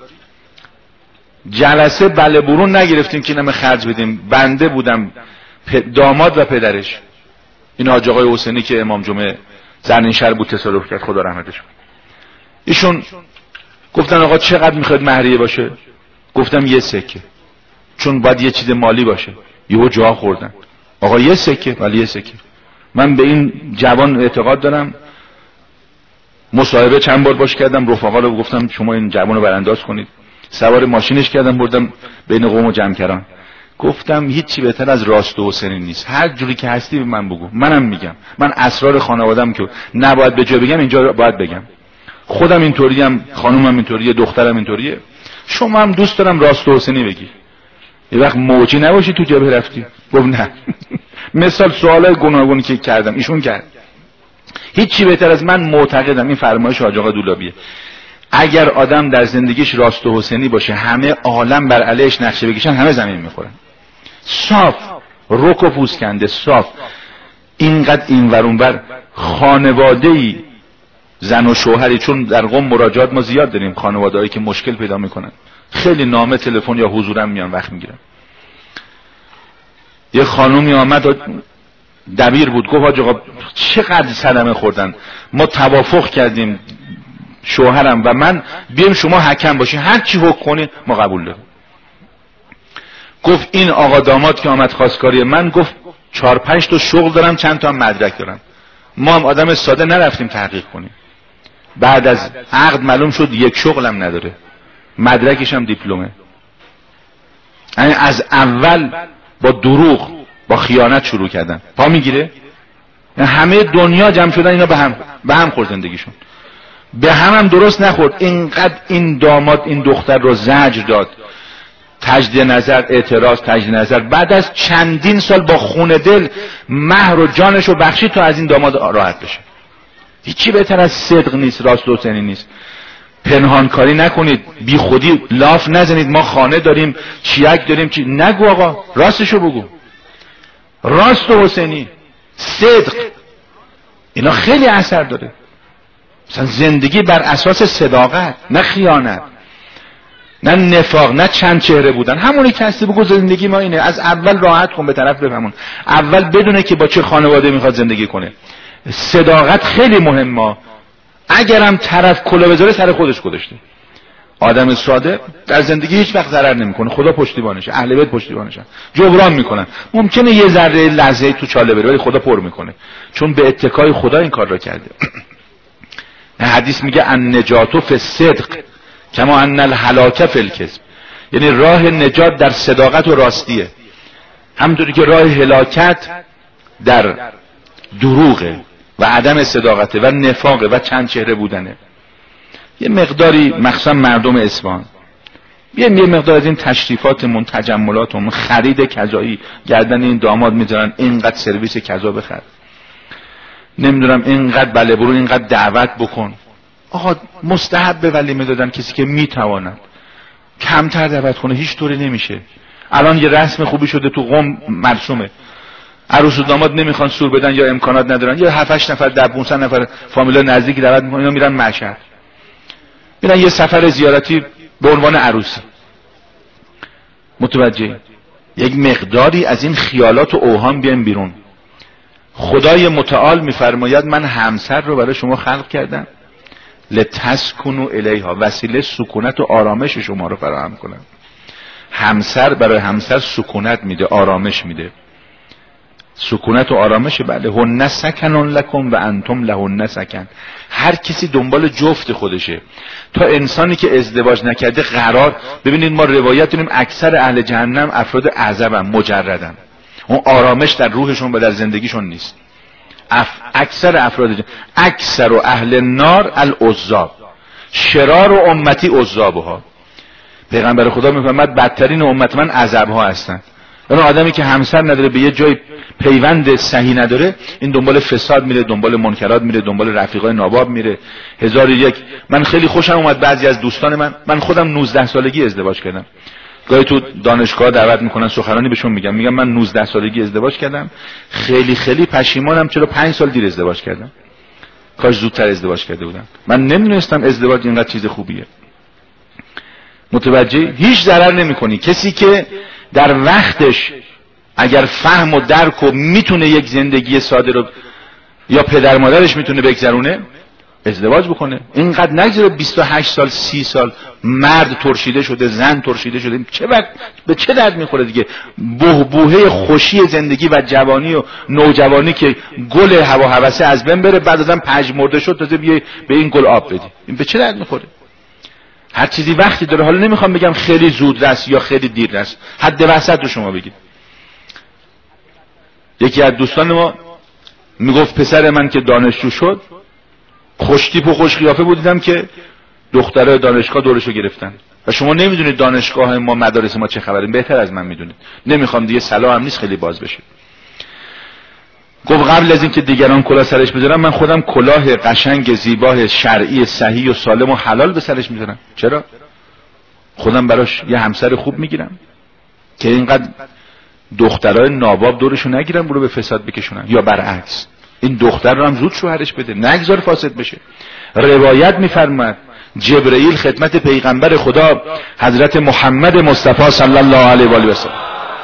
Speaker 1: جلسه بله برون نگرفتیم که نمه خرج بدیم. بنده بودم، داماد و پدرش، این حاج آقای حسینی که امام جمعه زرنشهر بود تصادف کرد، خدا رحمتش کنه. ایشون گفتن آقا چقدر میخواد مهریه باشه؟ گفتم یه سکه، چون باید یه چیز مالی باشه. یهو جا خوردن، آقا یه سکه، ولی یه سکه. من به این جوان اعتقاد دارم. مصاحبه چند بار باش کردم، رفقا رو گفتم شما این جوان رو برانداز کنید. سوار ماشینش کردم بردم بین قوم و جمکران. گفتم هیچی بهتر از راست و حسینی نیست، هر جوری که هستی به من بگو، منم میگم. من اسرار خانواده‌ام که نباید به جا بگم اینجا باید بگم. خودم اینطوریم، خانومم اینطوریه، دخترم اینطوریه. شما هم دوست دارم راست و حسینی بگی. یه وقت موجی نباشی تو جبهه رفتی؟ گفت نه. مثال سوالای گوناگونی که کردم ایشون کرد. هیچی بهتر از من معتقدم این فرمایش حاج آقا دولابیه، اگر آدم در زندگیش راست و حسینی باشه همه عالم بر علیهش نقشه بکشن همه زمین میخورن. صاف، رک و پوست کنده، صاف. اینقدر این ور اون ور خانواده‌ای زن و شوهری، چون در قم مراجعات ما زیاد داریم، خانواده‌ای که مشکل پیدا میکنن خیلی نامه تلفن یا حضورم میان وقت میگیرن. یه خانومی آمد دبیر بود، گفت حاج آقا چقدر صدمه خوردن، ما توافق کردیم شوهرم و من بیایم شما حکم باشین، هر چی حکم کنی ما قبول داریم. گفت این آقا داماد که آمد خواستگاری من، گفت چهار پنج تا شغل دارم، چند تا هم مدرک دارم. ما هم آدم ساده نرفتیم تحقیق کنیم، بعد از عقد معلوم شد یک شغلم نداره، مدرکش هم دیپلمه. یعنی از اول با دروغ با خیانت شروع کردن. پا میگیره؟ همه دنیا جمع شدن اینا به هم به هم خورد، زندگیشون به هم هم درست نخورد. اینقدر این داماد این دختر رو زجر داد، تجدید نظر، اعتراض، تجدید نظر. بعد از چندین سال با خون دل مهر و جانش رو بخشید تا از این داماد راحت بشه. هیچی بهتر از صدق نیست، راست و حسینی نیست. پنهانکاری نکنید، بی خودی لاف نزنید، ما خانه داریم، چیک داریم، چی نگو آقا، راستشو بگو. راست و حسینی، صدق، اینا خیلی اثر داره. مثلا زندگی بر اساس صداقت، نه خیانت، نه نفاق، نه چند چهره بودن. همونی که هستی بگو زندگی ما اینه. از اول راحت کن به طرف بفهمون، اول بدونه که با چه خانواده میخواد زندگی کنه. صداقت خیلی مهمه. اگرم طرف کلا بذاره سر خودش گذاشته. آدم ساده در زندگی هیچ وقت ضرر نمیکنه، خدا پشتیبانشه، اهل بیت پشتیبانشن، جبران میکنن. ممکنه یه ذره لحظه تو چاله بره ولی خدا پر میکنه، چون به اتکای خدا این کار را کرده. حدیث میگه ان نجات فی الصدق کما ان الهلاک فی الکذب، یعنی راه نجات در صداقت و راستیه، همونطوری که راه هلاکت در دروغه و عدم صداقته و نفاقه و چند چهره بودنه. یه مقداری مخصوصا مردم اصفهان یه مقدار از این تشریفاتمون، تجملاتمون، خرید کذایی گردن این داماد میذارن، اینقدر سرویس کذا بخر، نمیدونم اینقدر بله برو، اینقدر دعوت بکن. آقا مستحب به ولیمه دادن کسی که میتواند کمتر دعوت کنه، هیچ طوری نمیشه. الان یه رسم خوبی شده تو قم مرسومه، عروس و داماد نمیخوان سور بدن یا امکانات ندارن، یا هفت هشت نفر ده پانصد نفر فامیلا نزدیک دعوت میکنن، اینا میرن مشهد، میرن یه سفر زیارتی به عنوان عروسی. متوجه؟ یک مقداری از این خیالات و اوهام بیایم بیرون. خدای متعال میفرماید من همسر رو برای شما خلق کردم لتسکنوا الیها، وسیله سکونت و آرامش شما رو فراهم کنم. همسر برای همسر سکونت میده، آرامش میده. سکونت و آرامش، بله. هن سکن لکم و انتم لهن سکن. هر کسی دنبال جفت خودشه. تا انسانی که ازدواج نکرده قرار، ببینید ما روایت داریم اکثر اهل جهنم افراد اعزبن، مجردن، اون آرامش در روحشون و در زندگیشون نیست. اف... اکثر افراد جهنم، اکثر و اهل نار العذاب، شرار و امتی عذابها. پیغمبر خدا میفرماید بدترین امت من عذابها هستن. اون آدمی که همسر نداره، به یه جای پیوند صحیح نداره، این دنبال فساد میره، دنبال منکرات میره، دنبال رفیقای ناباب میره. هزار یک. من خیلی خوشم اومد بعضی از دوستان من، من خودم نوزده سالگی ازدواج کردم. گاهی تو دانشگاه دعوت میکنن سخنرانی بهشون میگم، میگم من نوزده سالگی ازدواج کردم، خیلی خیلی پشیمانم چرا پنج سال دیر ازدواج کردم، کاش زودتر ازدواج کرده بودم. من نمیدونستم ازدواج اینقدر چیز خوبیه. متوجه؟ هیچ ضرر نمیکنی. کسی که در وقتش اگر فهم و درک و میتونه یک زندگی ساده رو، یا پدر مادرش میتونه بگذرونه، ازدواج بکنه. اینقدر نگذره بیست و هشت سال سی سال مرد ترشیده شده، زن ترشیده شده، چه وقت به چه درد میخوره دیگه؟ بهبوهه خوشی زندگی و جوانی و نوجوانی که گل هوا هوسه از بین بره، بعد ازم پژمرده شد تازه بیای به این گل آب بدی، این به چه درد میخوره؟ هر چیزی وقتی داره. حالا نمیخوام بگم خیلی زود رس یا خیلی دیر رس، حد وسط رو شما بگید. یکی از دوستان ما میگفت پسر من که دانشجو شد، خوش تیپ و خوش قیافه بود، دیدم که دخترای دانشگاه دورشو گرفتن و شما نمیدونید دانشگاه ما مدارس ما چه خبره، بهتر از من میدونید. نمیخوام دیگه سلا هم نیست خیلی باز بشه. گفت قبل از اینکه دیگران کلاه سرش بذارن من خودم کلاه قشنگ زیبا شرعی صحیح و سالم و حلال به سرش میذارم. چرا؟ خودم براش یه همسر خوب میگیرم که اینقدر دخترای ناباب دورشو نگیرن برو به فساد بکشونن، یا برعکس این دختر رو هم زود شوهرش بده نگذار فاسد بشه. روایت میفرماد جبرئیل خدمت پیغمبر خدا حضرت محمد مصطفی صلی الله علیه و آله و سلم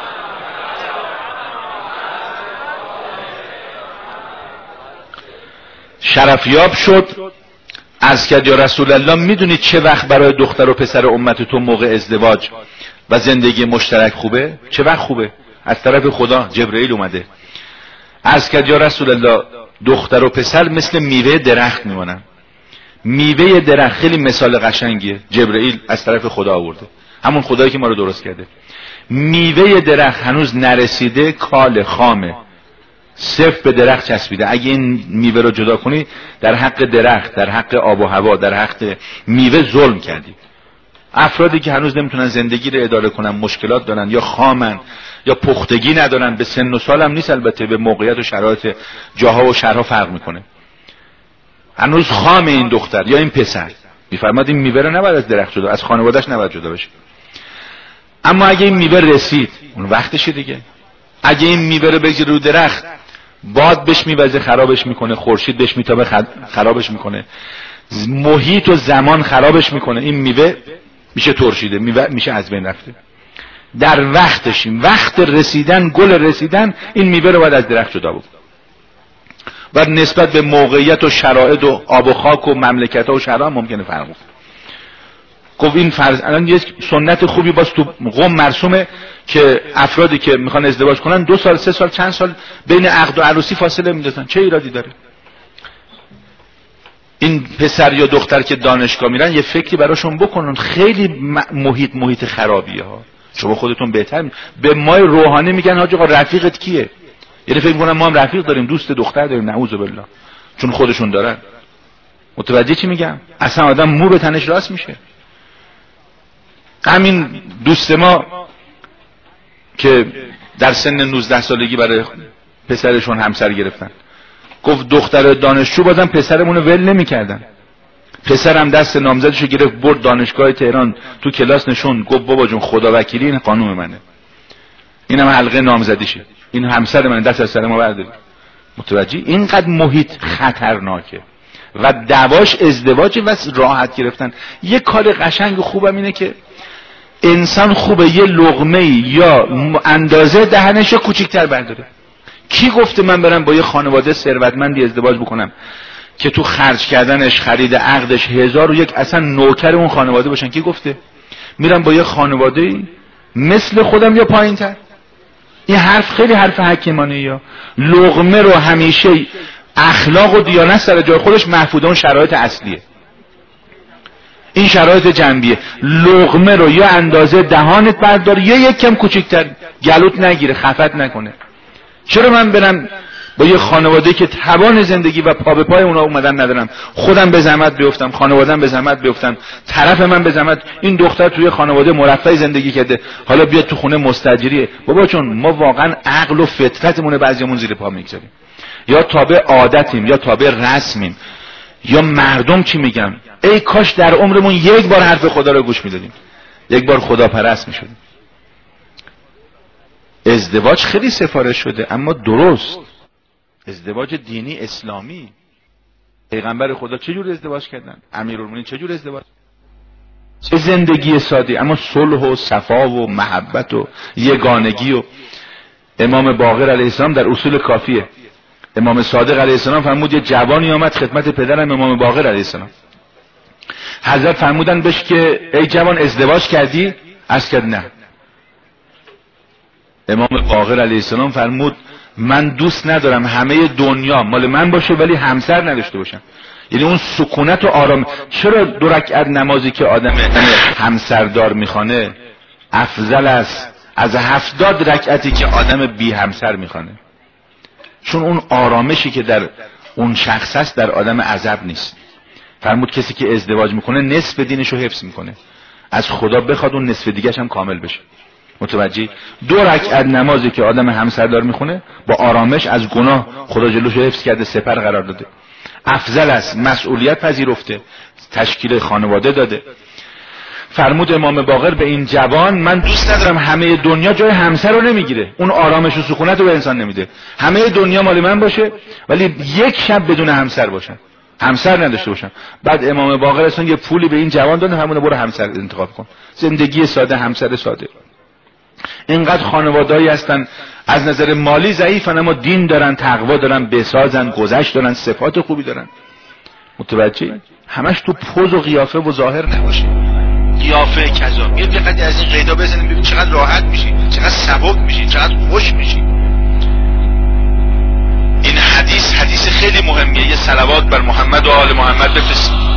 Speaker 1: شرفیاب شد، عرض کرد یا رسول الله میدونید چه وقت برای دختر و پسر امت تو موقع ازدواج و زندگی مشترک خوبه؟ چه وقت خوبه؟ از طرف خدا جبرئیل اومده. عرض کرد یا رسول الله دختر و پسر مثل میوه درخت میمونن. میوه درخت خیلی مثال قشنگیه، جبرئیل از طرف خدا آورده، همون خدایی که ما رو درست کرده. میوه درخت هنوز نرسیده، کال خامه، صرف به درخت چسبیده. اگه این میوه رو جدا کنی در حق درخت، در حق آب و هوا، در حق میوه ظلم کردی. افرادی که هنوز نمیتونن زندگی رو اداره کنن، مشکلات دارن، یا خامن یا پختگی ندارن، به سن و سال هم نیست، البته به موقعیت و شرایط جاها و شهرها فرق میکنه، هنوز خام این دختر یا این پسر، میفرماد این میوه رو نباید از درخت جدا، از خانواده‌اش نباید جدا بشه. اما اگه این میوه رسید اون وقتشه دیگه. اگه این میوه رو بگیره رو درخت، باد بهش میوزه خرابش میکنه، خورشید بهش میتابه خرابش میکنه، محیط و زمان خرابش میکنه، این میوه میشه ترشیده، میوه میشه از بین رفته. در وقتش، وقت رسیدن، گل رسیدن، این میوه رو باید از درخت جدا بود. و نسبت به موقعیت و شرایط و آب و خاک و مملکت و شهرها ممکنه فرق کنه. گفت این فرض الان یه سنت خوبی باز تو قم مرسومه که افرادی که میخوان ازدواج کنن دو سال سه سال چند سال بین عقد و عروسی فاصله میندازن. چه ایرادی داره؟ این پسر یا دختر که دانشگاه میرن یه فکری براشون بکنن. خیلی محیط محیط خرابیه ها. شما خودتون بهتر می... به ما روحانی میگن حاج آقا رفیقت کیه؟ یعنی فکر میکنن ما هم رفیق داریم، دوست دختر داریم، نعوذ بالله، چون خودشون دارن. متوجه چی میگم؟ اصلا آدم مو به تنش راست میشه. همین دوست ما که در سن نوزده سالگی برای پسرشون همسر گرفتن، گفت دختر دانشجو بازم پسرمونو ول نمی‌کردن. پسرم دست نامزدشو گرفت برد دانشگاه تهران، تو کلاس نشون، گفت بابا جون خدا وکیلی این قانون منه، اینم حلقه نامزدیشه، این همسر من، دست از سر ما بردارید. متوجه؟ اینقدر محیط خطرناکه و دعواش ازدواج و راحت گرفتن. یه کار قشنگ و خوبم اینه که انسان خوبه یه لقمه یا اندازه دهنشو کوچیک‌تر برداره. کی گفته من برم با یه خانواده ثروتمندی ازدواج بکنم که تو خرج کردنش، خرید عقدش هزار و یک اصلا نوکر اون خانواده باشن؟ کی گفته؟ میرم با یه خانواده مثل خودم یا پایین‌تر. این حرف خیلی حرف حکیمانه. یا لقمه رو همیشه اخلاق و دیانت سر جای خودش محفوظه، اون شرایط اصلیه، این شرایط جنبیه. لقمه رو یا اندازه دهانت بردار یا یک کم کوچکتر، گلوت نگیره، خفت نکنه. چرا من برم با یه خانواده که توان زندگی و پا به پای اونا اومدن ندارم، خودم به زحمت بیفتم، خانواده‌ام به زحمت بیفتن، طرف من به زحمت، این دختر توی خانواده مرفه زندگی کرده حالا بیاد تو خونه مستاجریه. بابا چون ما واقعا عقل و فطرتمون بعضیمون زیر پا میگذاریم، یا تابع عادتیم یا تابع رسمیم، یا مردم چی میگن. ای کاش در عمرمون یک بار حرف خدا رو گوش میدادیم، یک بار خدا پرست میشدیم. ازدواج خیلی سفارش شده اما درست، ازدواج دینی اسلامی. پیغمبر خدا چجور ازدواج کردن؟ امیرالمومنین چجور ازدواج؟ چه زندگی ساده، اما صلح و صفا و محبت و یگانگی. و امام باقر علیه السلام در اصول کافیه، امام صادق علیه السلام فرمود یه جوانی آمد خدمت پدرم امام باقر علیه السلام، حضرت فرمودن بهش که ای جوان ازدواج کردی؟ عرض کرد نه. امام باقر علیه السلام فرمود من دوست ندارم همه دنیا مال من باشه ولی همسر نداشته باشم. یعنی اون سکونت و آرام. چرا دو رکعت نمازی که آدم همسردار میخوانه افضل است از هفتاد رکعتی که آدم بی همسر میخوانه؟ چون اون آرامشی که در اون شخص است در آدم عزب نیست. فرمود کسی که ازدواج میکنه نصف دینش رو حفظ میکنه، از خدا بخواد اون نصف دیگه‌ش هم کامل بشه. متوجهی؟ دو رکعت نمازی که آدم همسردار میخونه با آرامش از گناه خدا جلوش حفظ کرده، سپر قرار داده. افضل است، مسئولیت پذیرفته، تشکیل خانواده داده. فرمود امام باقر به این جوان من دوست ندارم همه دنیا جای همسر رو نمیگیره، اون آرامش و سکونت رو به انسان نمیده، همه دنیا مال من باشه ولی یک شب بدون همسر باشم، همسر نداشته باشم. بعد امام باقر اصلا یه پولی به این جوان داد، همونه برو همسر انتخاب کن، زندگی ساده، همسر ساده. اینقدر خانواده‌ای هستن از نظر مالی ضعیفن اما دین دارن، تقوا دارن، بسازن، گذشت دارن، صفات خوبی دارن. متوجهی؟ همش تو پوز و قیافه و ظاهر نباشه، قیافه کذا. یه دقیقه از این قیدا بزنیم ببین چقدر راحت میشی، چقدر سبک میشی، چقدر خوش میشی. این حدیث حدیث خیلی مهمیه. یه صلوات بر محمد و آل محمد بفرستید.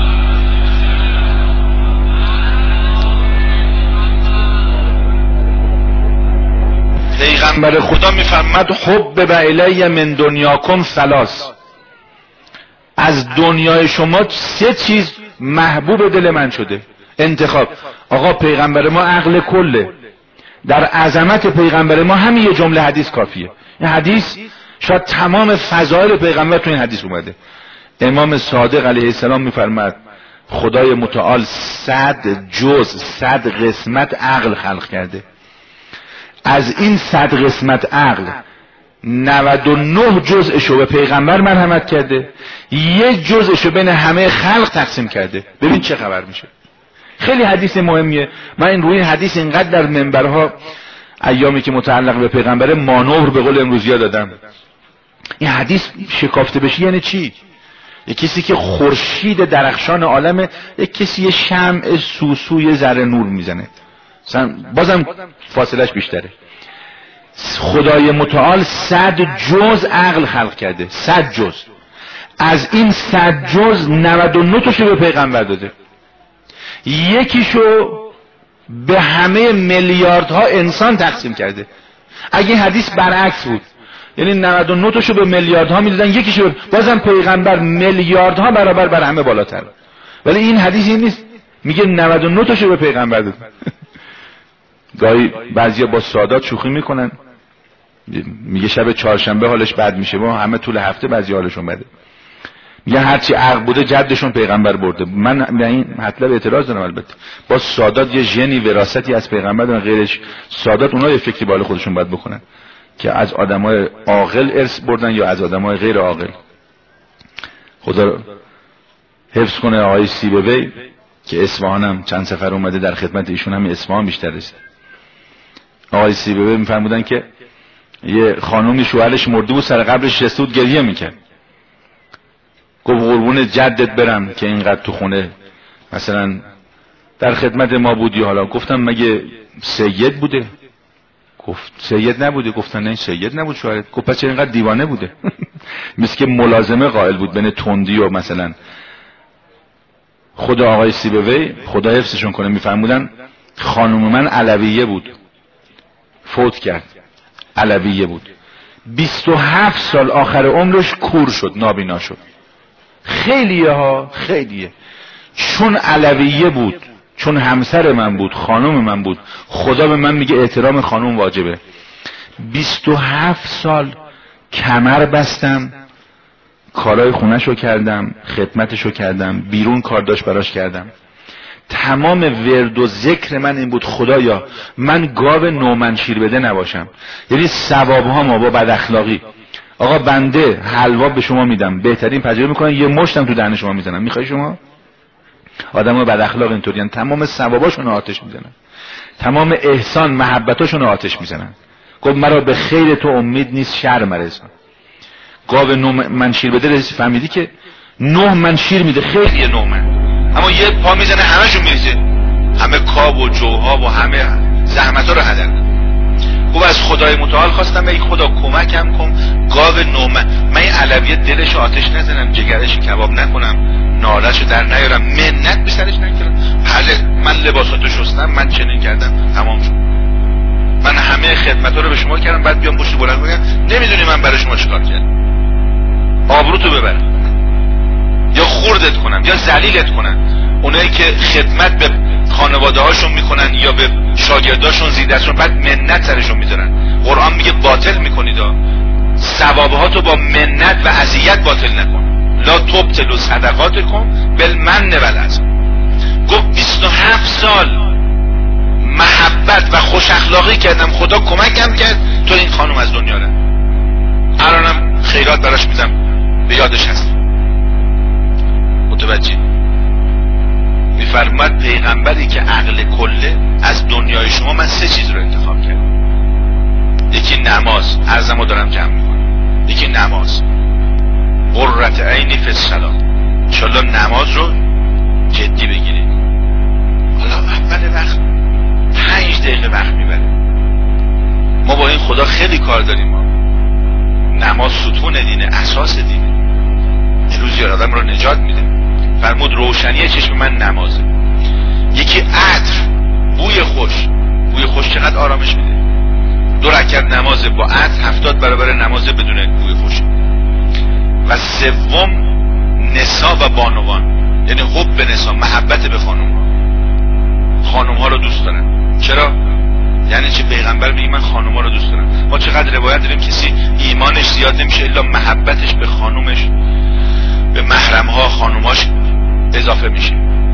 Speaker 1: پیغمبر خدا میفرماد حب الی من دنیاکم ثلاث، از دنیای شما سه چیز محبوب دل من شده. انتخاب. آقا پیغمبر ما عقل کله، در عظمت پیغمبر ما همین یه جمله حدیث کافیه. این حدیث شاید تمام فضایل پیغمبر تو این حدیث اومده. امام صادق علیه السلام میفرماد خدای متعال صد جز صد قسمت عقل خلق کرده، از این صد قسمت عقل نود و نه جزءشو به پیغمبر مرحمت کرده، یک جزءشو بین همه خلق تقسیم کرده. ببین چه خبر میشه. خیلی حدیث مهمیه. من این روی این حدیث اینقدر در منبرها ایامی که متعلق به پیغمبر مانور به قول امروزیا دادم. این حدیث شکافته بشه یعنی چی؟ یک کسی که خورشید درخشان عالمه، یک کسی یه شمع سوسوی ذره نور میزنه، بازم فاصلش بیشتره. خدای متعال صد جز عقل خلق کرده، صد جز. از این صد جز نود و نه تاشو به پیغمبر داده، یکیشو به همه میلیاردها انسان تقسیم کرده. اگه این حدیث برعکس بود، یعنی نود و نه تاشو به میلیاردها میدادن، یکیشو بازم پیغمبر میلیاردها برابر بر همه بالاتر. ولی این حدیث این نیست، میگه نود و نه تاشو به پیغمبر داد. گاهی بعضیا با سادات شوخی میکنن، میگه شب چهارشنبه حالش بد میشه، با همه طول هفته بعضی حالشون بده. میگه هرچی عقل بوده جدشون پیغمبر برده. من به این مطلب اعتراض دارم. البته با سادات یه ژنی وراثتی از پیغمبر دارن، غیرش سادات اونها یه فکری بالا خودشون باید بکنن که از آدمای عاقل ارث بردن یا از آدمای غیر عاقل. خدا حفظ کنه آقای سیبوی که اصفهانم چند سفر اومده، در خدمت ایشون هم اصفهان بیشتر رسید. آقای سیبوی میفرمودن که یه خانومی شوهرش مرده بود، سر قبرش نشسته بود گریه میکرد. گفت قربون جدت برم که اینقدر تو خونه مثلا در خدمت ما بودی. حالا گفتم مگه سید بوده؟ گفت سید نبوده. گفتن نه سید نبود شوهرت. گفت پس چرا اینقدر دیوانه بوده؟ مثل که ملازمه قائل بود بین تندی و مثلا. خود آقای سیبوی خدا حفظشون کنه میفرمودن خانم من علویه بود، فوت کرد، علویه بود، بیست و هفت سال آخر عمرش کور شد، نابینا شد. خیلیه ها، خیلیه. چون علویه بود، چون همسر من بود، خانم من بود، خدا به من میگه احترام خانم واجبه. بیست و هفت سال کمر بستم، کارهای خونه‌شو کردم، خدمتشو کردم، بیرون کار داشت براش کردم. تمام ورد و ذکر من این بود خدایا من گاو نومنشیر بده نباشم. یعنی ثواب ها ما با بد اخلاقی، آقا بنده حلوا به شما میدم، بهترین پذیرایی میکنن، یه مشتم تو دهن شما میزنم، میخوای شما؟ آدمای بد اخلاق اینطوریان، تمام ثواباشون آتش میزنن، تمام احسان محبتاشون آتش میزنن. گفت مرا به خیر تو امید نیست، شر مرسان. گاو نه من شیر بده رسی، فهمیدی که نه من شیر میده، خیلیه نه من، اما یه پا میزنه همشون میریزه، همه کاب و جوها و همه زحمت ها رو هدر. گفت از خدای متعال خواستم ای خدا کمکم کن گاو نه من من این علویه دلش آتش نزنم، جگرش کباب نکنم، نالش در نیارم، منت به سرش نکنم. بله من لباساتو شستم، من چنین کردم، تمام شد. من همه خدمت ها رو به شما کردم، بعد بیام پشت بلند بگم نمیدونی من برای شما چیکار کردم، آبروتو ببرم. یا خوردت کنن یا ذلیلت کنن. اونایی که خدمت به خانواده هاشون میکنن یا به شاگرداشون زیدشون بعد منت سرشون میذارن. قرآن میگه باطل میکنید، ثوابهاتو با منت و اذیت باطل نکن. لا تبطلوا صدقاتکم بالمن والعذا. گفت بیست و هفت سال محبت و خوش اخلاقی کردم، خدا کمکم کرد تو این خانم از دنیا رفت. الانم خیرات براش میدم، به یادش هست. متوجه؟ میفرماید پیغمبری که عقل کله از دنیای شما من سه چیز رو انتخاب کردم. یکی نماز، عرضمو دارم جمع میکنم. یکی نماز، قرة عینی فی الصلاة، انشالله نماز رو جدی بگیرید. حالا اول وقت پنج دقیقه وقت میبره. ما با این خدا خیلی کار داریم. ما نماز ستون دینه، اساس دینه، امروز یه آدم رو نجات میده. فرمود روشنی چشم من نمازه. یکی عطر، بوی خوش. بوی خوش چقدر آرامش میده. دو رکعت نماز با عطر هفتاد برابر نماز بدون بوی خوش. و سوم نساء و بانوان، یعنی حب به نساء، محبت به خانم ها. خانم ها رو دوست دارن. چرا؟ یعنی چه؟ پیغمبر میگه من خانم ها رو دوست دارم. ما چقدر روایت داریم کسی ایمانش زیاد نمیشه الا محبتش به خانومش، به محرم ها خانوماش اضافه میشه.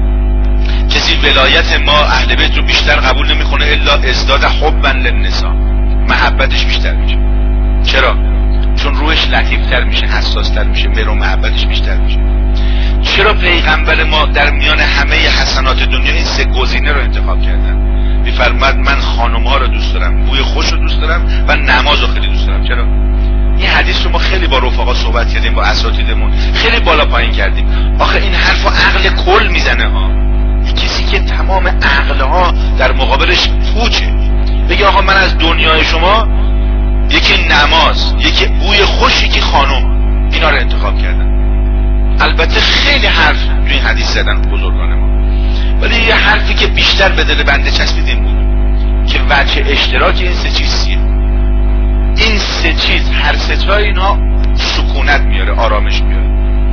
Speaker 1: کسی ولایت ما اهل بیت رو بیشتر قبول نمیکنه الا ازداد حبا للنساء، محبتش بیشتر میشه. چرا؟ چون روحش لطیفتر میشه، حساستر میشه، مهر و محبتش بیشتر میشه. چرا پیغمبر ما در میان همه حسنات دنیا این سه گزینه رو انتخاب کردن؟ میفرماد من خانم ها رو دوست دارم، بوی خوش رو دوست دارم و نماز رو خیلی دوست دارم. چرا؟ این حدیث رو ما خیلی با رفقا صحبت کردیم، با اساتیدمون خیلی بالا پایین کردیم. آخه این حرفو عقل کل میزنه ها. کسی که تمام عقل ها در مقابلش پوچه، بگه آقا من از دنیای شما یکی نماز، یکی بوی خوش، یکی خانم، اینا رو انتخاب کردن. البته خیلی حرف تو این حدیث زدن بزرگان ما، ولی یه حرفی که بیشتر به دل بنده چسبید این بود که وجه اشتراک این سه چیز چیه؟ این سه چیز، هر سه تا اینا سکونت میاره، آرامش میاره.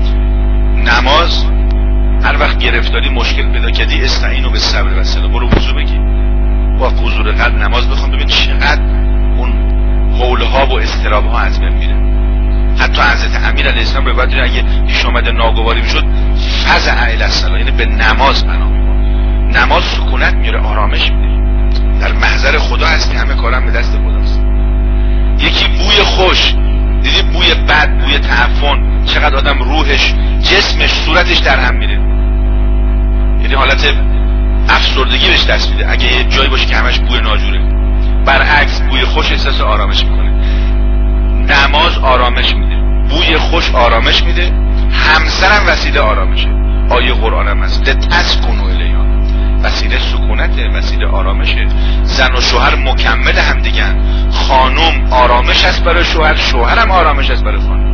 Speaker 1: نماز، هر وقت گرفتاری مشکل پیدا کردی استعینوا بالصبر و الصلاة، برو وضو بگیر، با حضور قلب نماز بخون، ببین چقدر اون حولها و اضطرابها از بین میره. حتی حضرت امیر علیه السلام روایت داره اگه پیش اومده ناگواری میشد فزع الی الصلاة، یعنی به نماز پناه میبرد. نماز سکونت میاره، آرامش میده. در محضر خدا هستی، همه کارم به دست خداست. یکی بوی خوش، دیدی بوی بد، بوی تعفن، چقدر آدم روحش، جسمش، صورتش در هم میره، یعنی حالت افسردگی بهش دست میده اگه یه جایی باشه که همش بوی ناجوره. برعکس بوی خوش احساس آرامش میکنه. نماز آرامش میده، بوی خوش آرامش میده، همسرم وسیله آرامشه. آیه قرآن هم هست لتسکنوا الیها، وسیله سکونته، وسیله آرامشه. زن و شوهر مکمل هم دیگن. خانم آرامش است برای شوهر، شوهرم آرامش است برای خانم.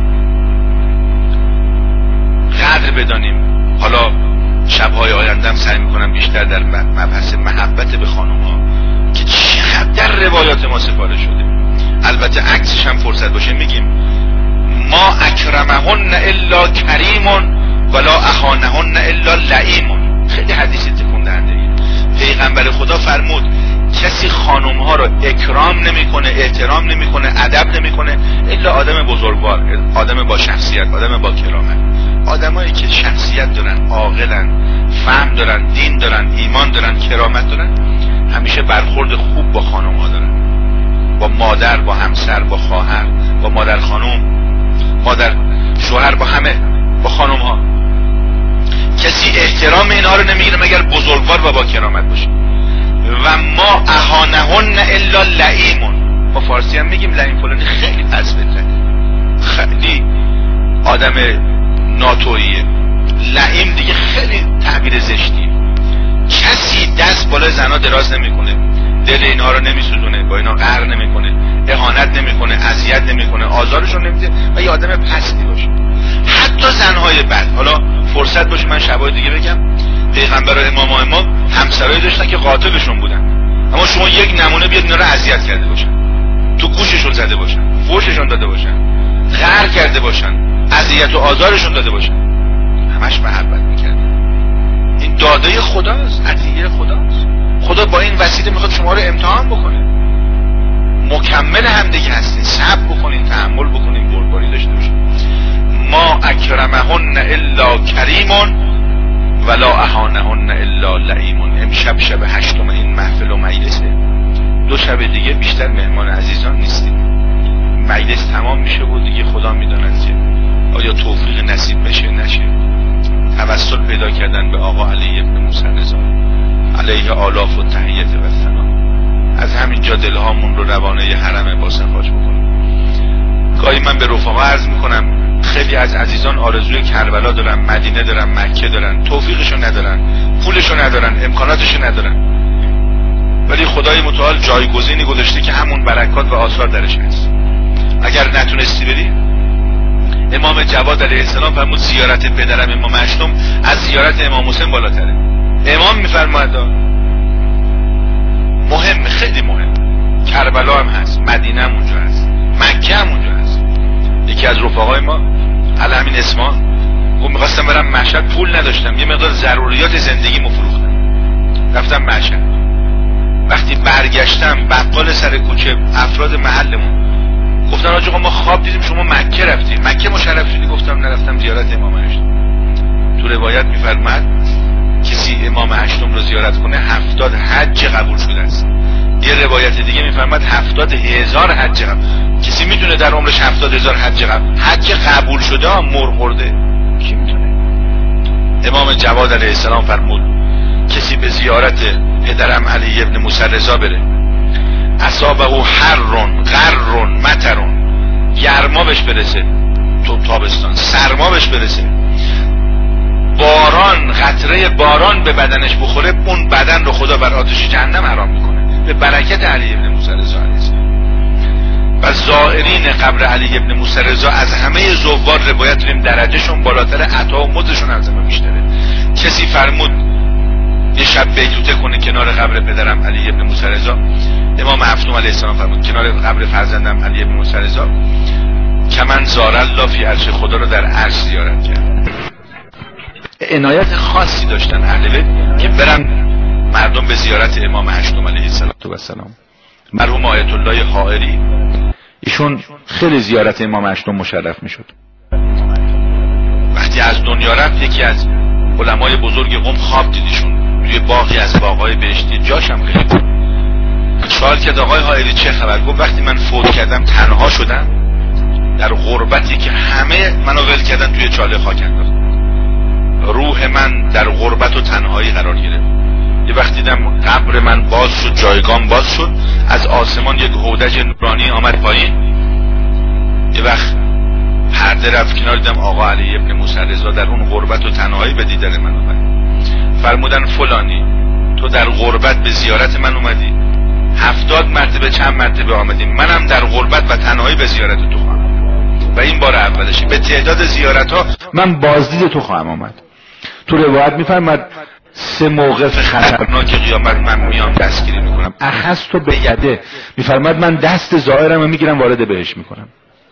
Speaker 1: قدر بدانیم. حالا شبهای آینده هم سعی میکنم بیشتر در مبحث محبت به خانم ها که چقدر در روایات ما سپاره شده، البته عکسش هم فرصت باشه میگیم ما اکرمهن الا کریم ولا اهانهن الا لئیم. خیلی حدیثی تکون دهنده. پیغمبر خدا فرمود کسی خانم ها رو اکرام نمیکنه، احترام نمیکنه، ادب نمیکنه الا آدم بزرگوار، آدم با شخصیت، آدم با کرامت. آدمایی که شخصیت دارن، عاقلن، فهم دارن، دین دارن، ایمان دارن، کرامت دارن، همیشه برخورد خوب با خانم ها دارن، با مادر، با همسر، با خواهر، با مادر خانم، مادر شوهر، با همه، با خانم ها. کسی احترام اینها رو نمیگیره مگر بزرگوار و با کرامت باشه. و ما اهانهن الا لئیم. ما فارسی هم میگیم لئیم فلانی خیلی پس فطرته، خیلی آدم ناتوییه. لئیم دیگه خیلی تعبیر زشتی. کسی دست بالای زنا دراز نمیکنه، دل اینها رو نمیسوزونه، با اینا قهر نمیکنه، اهانت نمیکنه، اذیت نمیکنه، آزارشون نمیده و یه آدم پستی باشه. حتی زنهای بد. حالا فرصت باشه من شبای دیگه بگم پیغمبر و امامای ما همسرایی داشتن که قاتلشون بودن، اما شما یک نمونه بیاد اینا رو اذیت کرده باشن، تو گوششون زده باشن، فحششون داده باشن، قهر کرده باشن، اذیت و آزارشون داده باشن. همش محبت میکردیم. این داده خداست، عطیه خداست. خدا با این وسیله میخواد شما رو امتحان بکنه. مکمل همدیگه هستین، صبر بکنین، تحمل بکنین، بردباری داشته باشین. ما اکرمهن الا کریمون ولا اهانهن الا لئیمون. امشب شب هشتم این محفل و مجلسه، دو شب دیگه بیشتر مهمان عزیزان نیستیم. مجلس تمام میشه و دیگه خدا میداند که آیا توفیق نصیب بشه نشه. توسل پیدا کردن به آقا علی ابن موسی رضا علیه آلاف و تحیت و ثنا. از همینجا دلهامون رو روانه ی حرم با صفاش بکنیم. گاهی من به رفقا عرض میکنم خیلی از عزیزان آرزوی کربلا دارن، مدینه دارن، مکه دارن، توفیقشو ندارن، پولشو ندارن، امکاناتشو ندارن، ولی خدای متعال جایگزینی گذاشته که همون برکات و آثار درش هست. اگر نتونستی بری، امام جواد علیه السلام فرمود زیارت پدرم امام هشتم از زیارت امام حسین بالاتره. امام میفرماید مهم، خیلی مهم. کربلا هم هست، مدینه هم اونجا هست، مکه هم اونجا هست. یکی از رفقای ما علامین اسمان گفت میخواستم برم مشهد، پول نداشتم، یه مقدار ضروریات زندگی مفروختم، رفتم مشهد. وقتی برگشتم بقال سر کوچه افراد محلمون گفتن آقا ما خواب دیدیم شما مکه رفتیم، مکه مشرف شدی. گفتم نرفتم، زیارت امام هشتم. تو روایت میفرماد کسی امام هشتم رو زیارت کنه هفتاد حج قبول شده است. یه روایت دیگه میفرماد هفتاد هزار حج قبول. کسی میتونه در عمرش هفتاد هزار حج قبول حج قبول شده ها مر خورده؟ کی میتونه؟ امام جواد علیه السلام فرمود کسی به زیارت پدرم علی ابن موسی رضا بره اصابه حرون غرون مطرون، گرما بهش برسه تو تابستان، سرما بهش برسه، باران، قطره باران به بدنش بخوره، اون بدن رو خدا بر آتش جهنم حرام میکنه به برکت علی ابن موسی رضا علیه السلام. و زائرین قبر علی ابن موسی رضا از همه زوار روایت داریم درجهشون بالاتر، عطا و مزدشون از همه بیشتره. کسی فرمود یه شب بیتوته کنه کنار قبر پدرم علی ابن موسی رضا، امام هفتم علیه السلام فرمود کنار قبر فرزندم علی ابن موسی رضا که من زار الله فی عرش، خدا رو در عرش زیارت کرد. عنایت خاصی داشتن اهل بیت که برن مردم به زیارت امام هشتم علیه السلام. مرحوم آیت الله حائری ایشون خیلی زیارت امام هشتم مشرف میشد. وقتی از دنیا رفت یکی از علمای بزرگ قم خواب دیدیشون توی باغی از باغ‌های بهشتی، جاشم خیلی بود. سوال کرد آقای حائری چه خبر؟ گفت وقتی من فوت کردم تنها شدم در غربتی که همه منو ول کردن توی چاله خاک انداختن، روح من در غربت و تنهایی قرار گرفت. یه وقت دیدم قبر من باز شد، جایگاه باز شد، از آسمان یک هودج نورانی آمد پایین. یه وقت پرده رفت کنار، دیدم آقا علی ابن موسی رضا در اون غربت و تنهایی به دیدن من اومد. فرمودن فلانی تو در غربت به زیارت من اومدی، هفتاد مرتبه چند مرتبه آمدیم، منم در غربت و تنهایی به زیارت تو خواهم و این بار اولشه، به تعداد زیارت ها من بازدید تو خواهم آمد. تو روایت میفرماد سه موقف خطرناک قیامت من میام دستگیری میکنم. اخذت به یده، میفرماد من دست زائرم و میگیرم وارد بهش میکنم.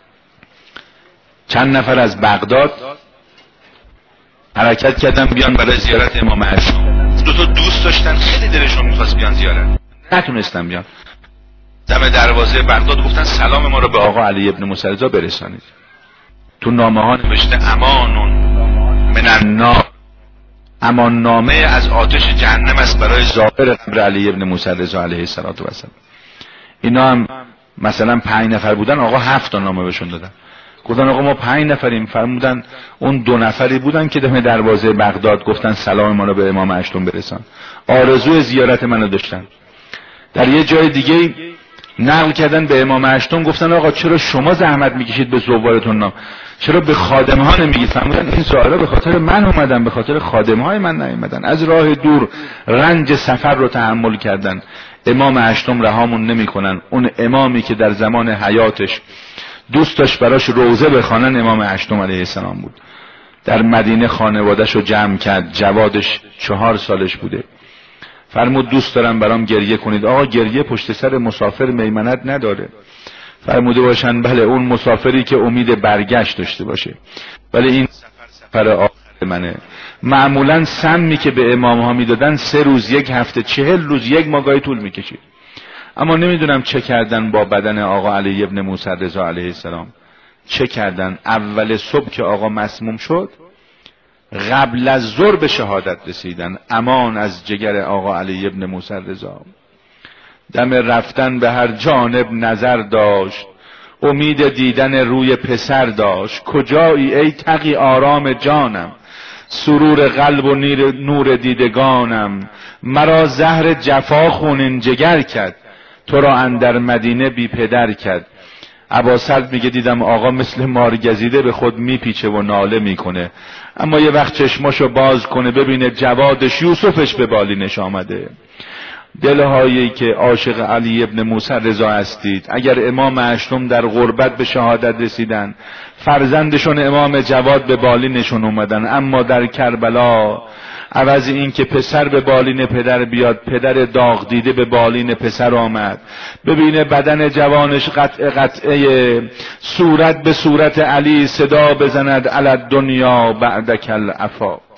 Speaker 1: چند نفر از بغداد حرکت کردن بیان برای زیارت امام هشتم. دو تا دوست داشتن خیلی دلشون میخواست بیان زیارت، نتونستن بیان. دم دروازه بغداد گفتن سلام ما رو به آقا علی ابن موسی رضا برسانید. تو نامه ها نوشته امانون من النار، امان نامه از آتش جهنم است برای زائر قبر علی ابن موسی رضا علیه السلام. اینا هم مثلا پنج نفر بودن، آقا هفت تا نامه بهشون دادن. گفتن آقا ما پنج نفریم. فرمودن اون دو نفری بودن که دم دروازه بغداد گفتن سلام ما رو به امام هشتم برسان، آرزوی زیارت منو داشتن. در یه جای دیگه نقل کردن به امام هشتم، گفتن آقا چرا شما زحمت میکشید به زوارتون نام، چرا به خادمها نمیگید؟ فرمودن این زائرا به خاطر من اومدن، به خاطر خادمهای من نیومدن، از راه دور رنج سفر رو تحمل کردن. امام هشتم رهامون نمیکنن. اون امامی که در زمان حیاتش دوست داشت براش روزه بخوانن امام هشتم علیه السلام بود. در مدینه خانواده‌اش رو جمع کرد، جوادش چهار سالش بوده. فرمود دوست دارم برام گریه کنید. آقا گریه پشت سر مسافر میمنت نداره. فرموده باشن بله اون مسافری که امید برگشت داشته باشه، ولی این سفر سفر آخر منه. معمولا سمی که به امام ها میدادن سه روز، یک هفته، چهل روز، یک ماه گاهی طول میکشید. اما نمیدونم چه کردن با بدن آقا علی ابن موسی رضا علیه السلام. چه کردن؟ اول صبح که آقا مسموم شد، قبل از ظهر به شهادت رسیدن. امان از جگر آقا علی ابن موسی رضا. دم رفتن به هر جانب نظر داشت، امید دیدن روی پسر داشت. کجایی ای تقی آرام جانم، سرور قلب و نور دیدگانم. مرا زهر جفا خونین جگر کرد، تو را اندر مدینه بی پدر کرد. اباسلط میگه دیدم آقا مثل مار گزیده به خود میپیچه و ناله میکنه، اما یه وقت چشماشو باز کنه ببینه جوادش یوسفش به بالینش آمده. دلهایی که عاشق علی ابن موسی رضا هستید، اگر امام هشتم در غربت به شهادت رسیدن، فرزندشون امام جواد به بالینشون اومدن، اما در کربلا عوض این که پسر به بالین پدر بیاد، پدر داغ دیده به بالین پسر آمد. ببینه بدن جوانش قطع قطعه، صورت به صورت علی صدا بزند علی الدنیا بعدک العفا.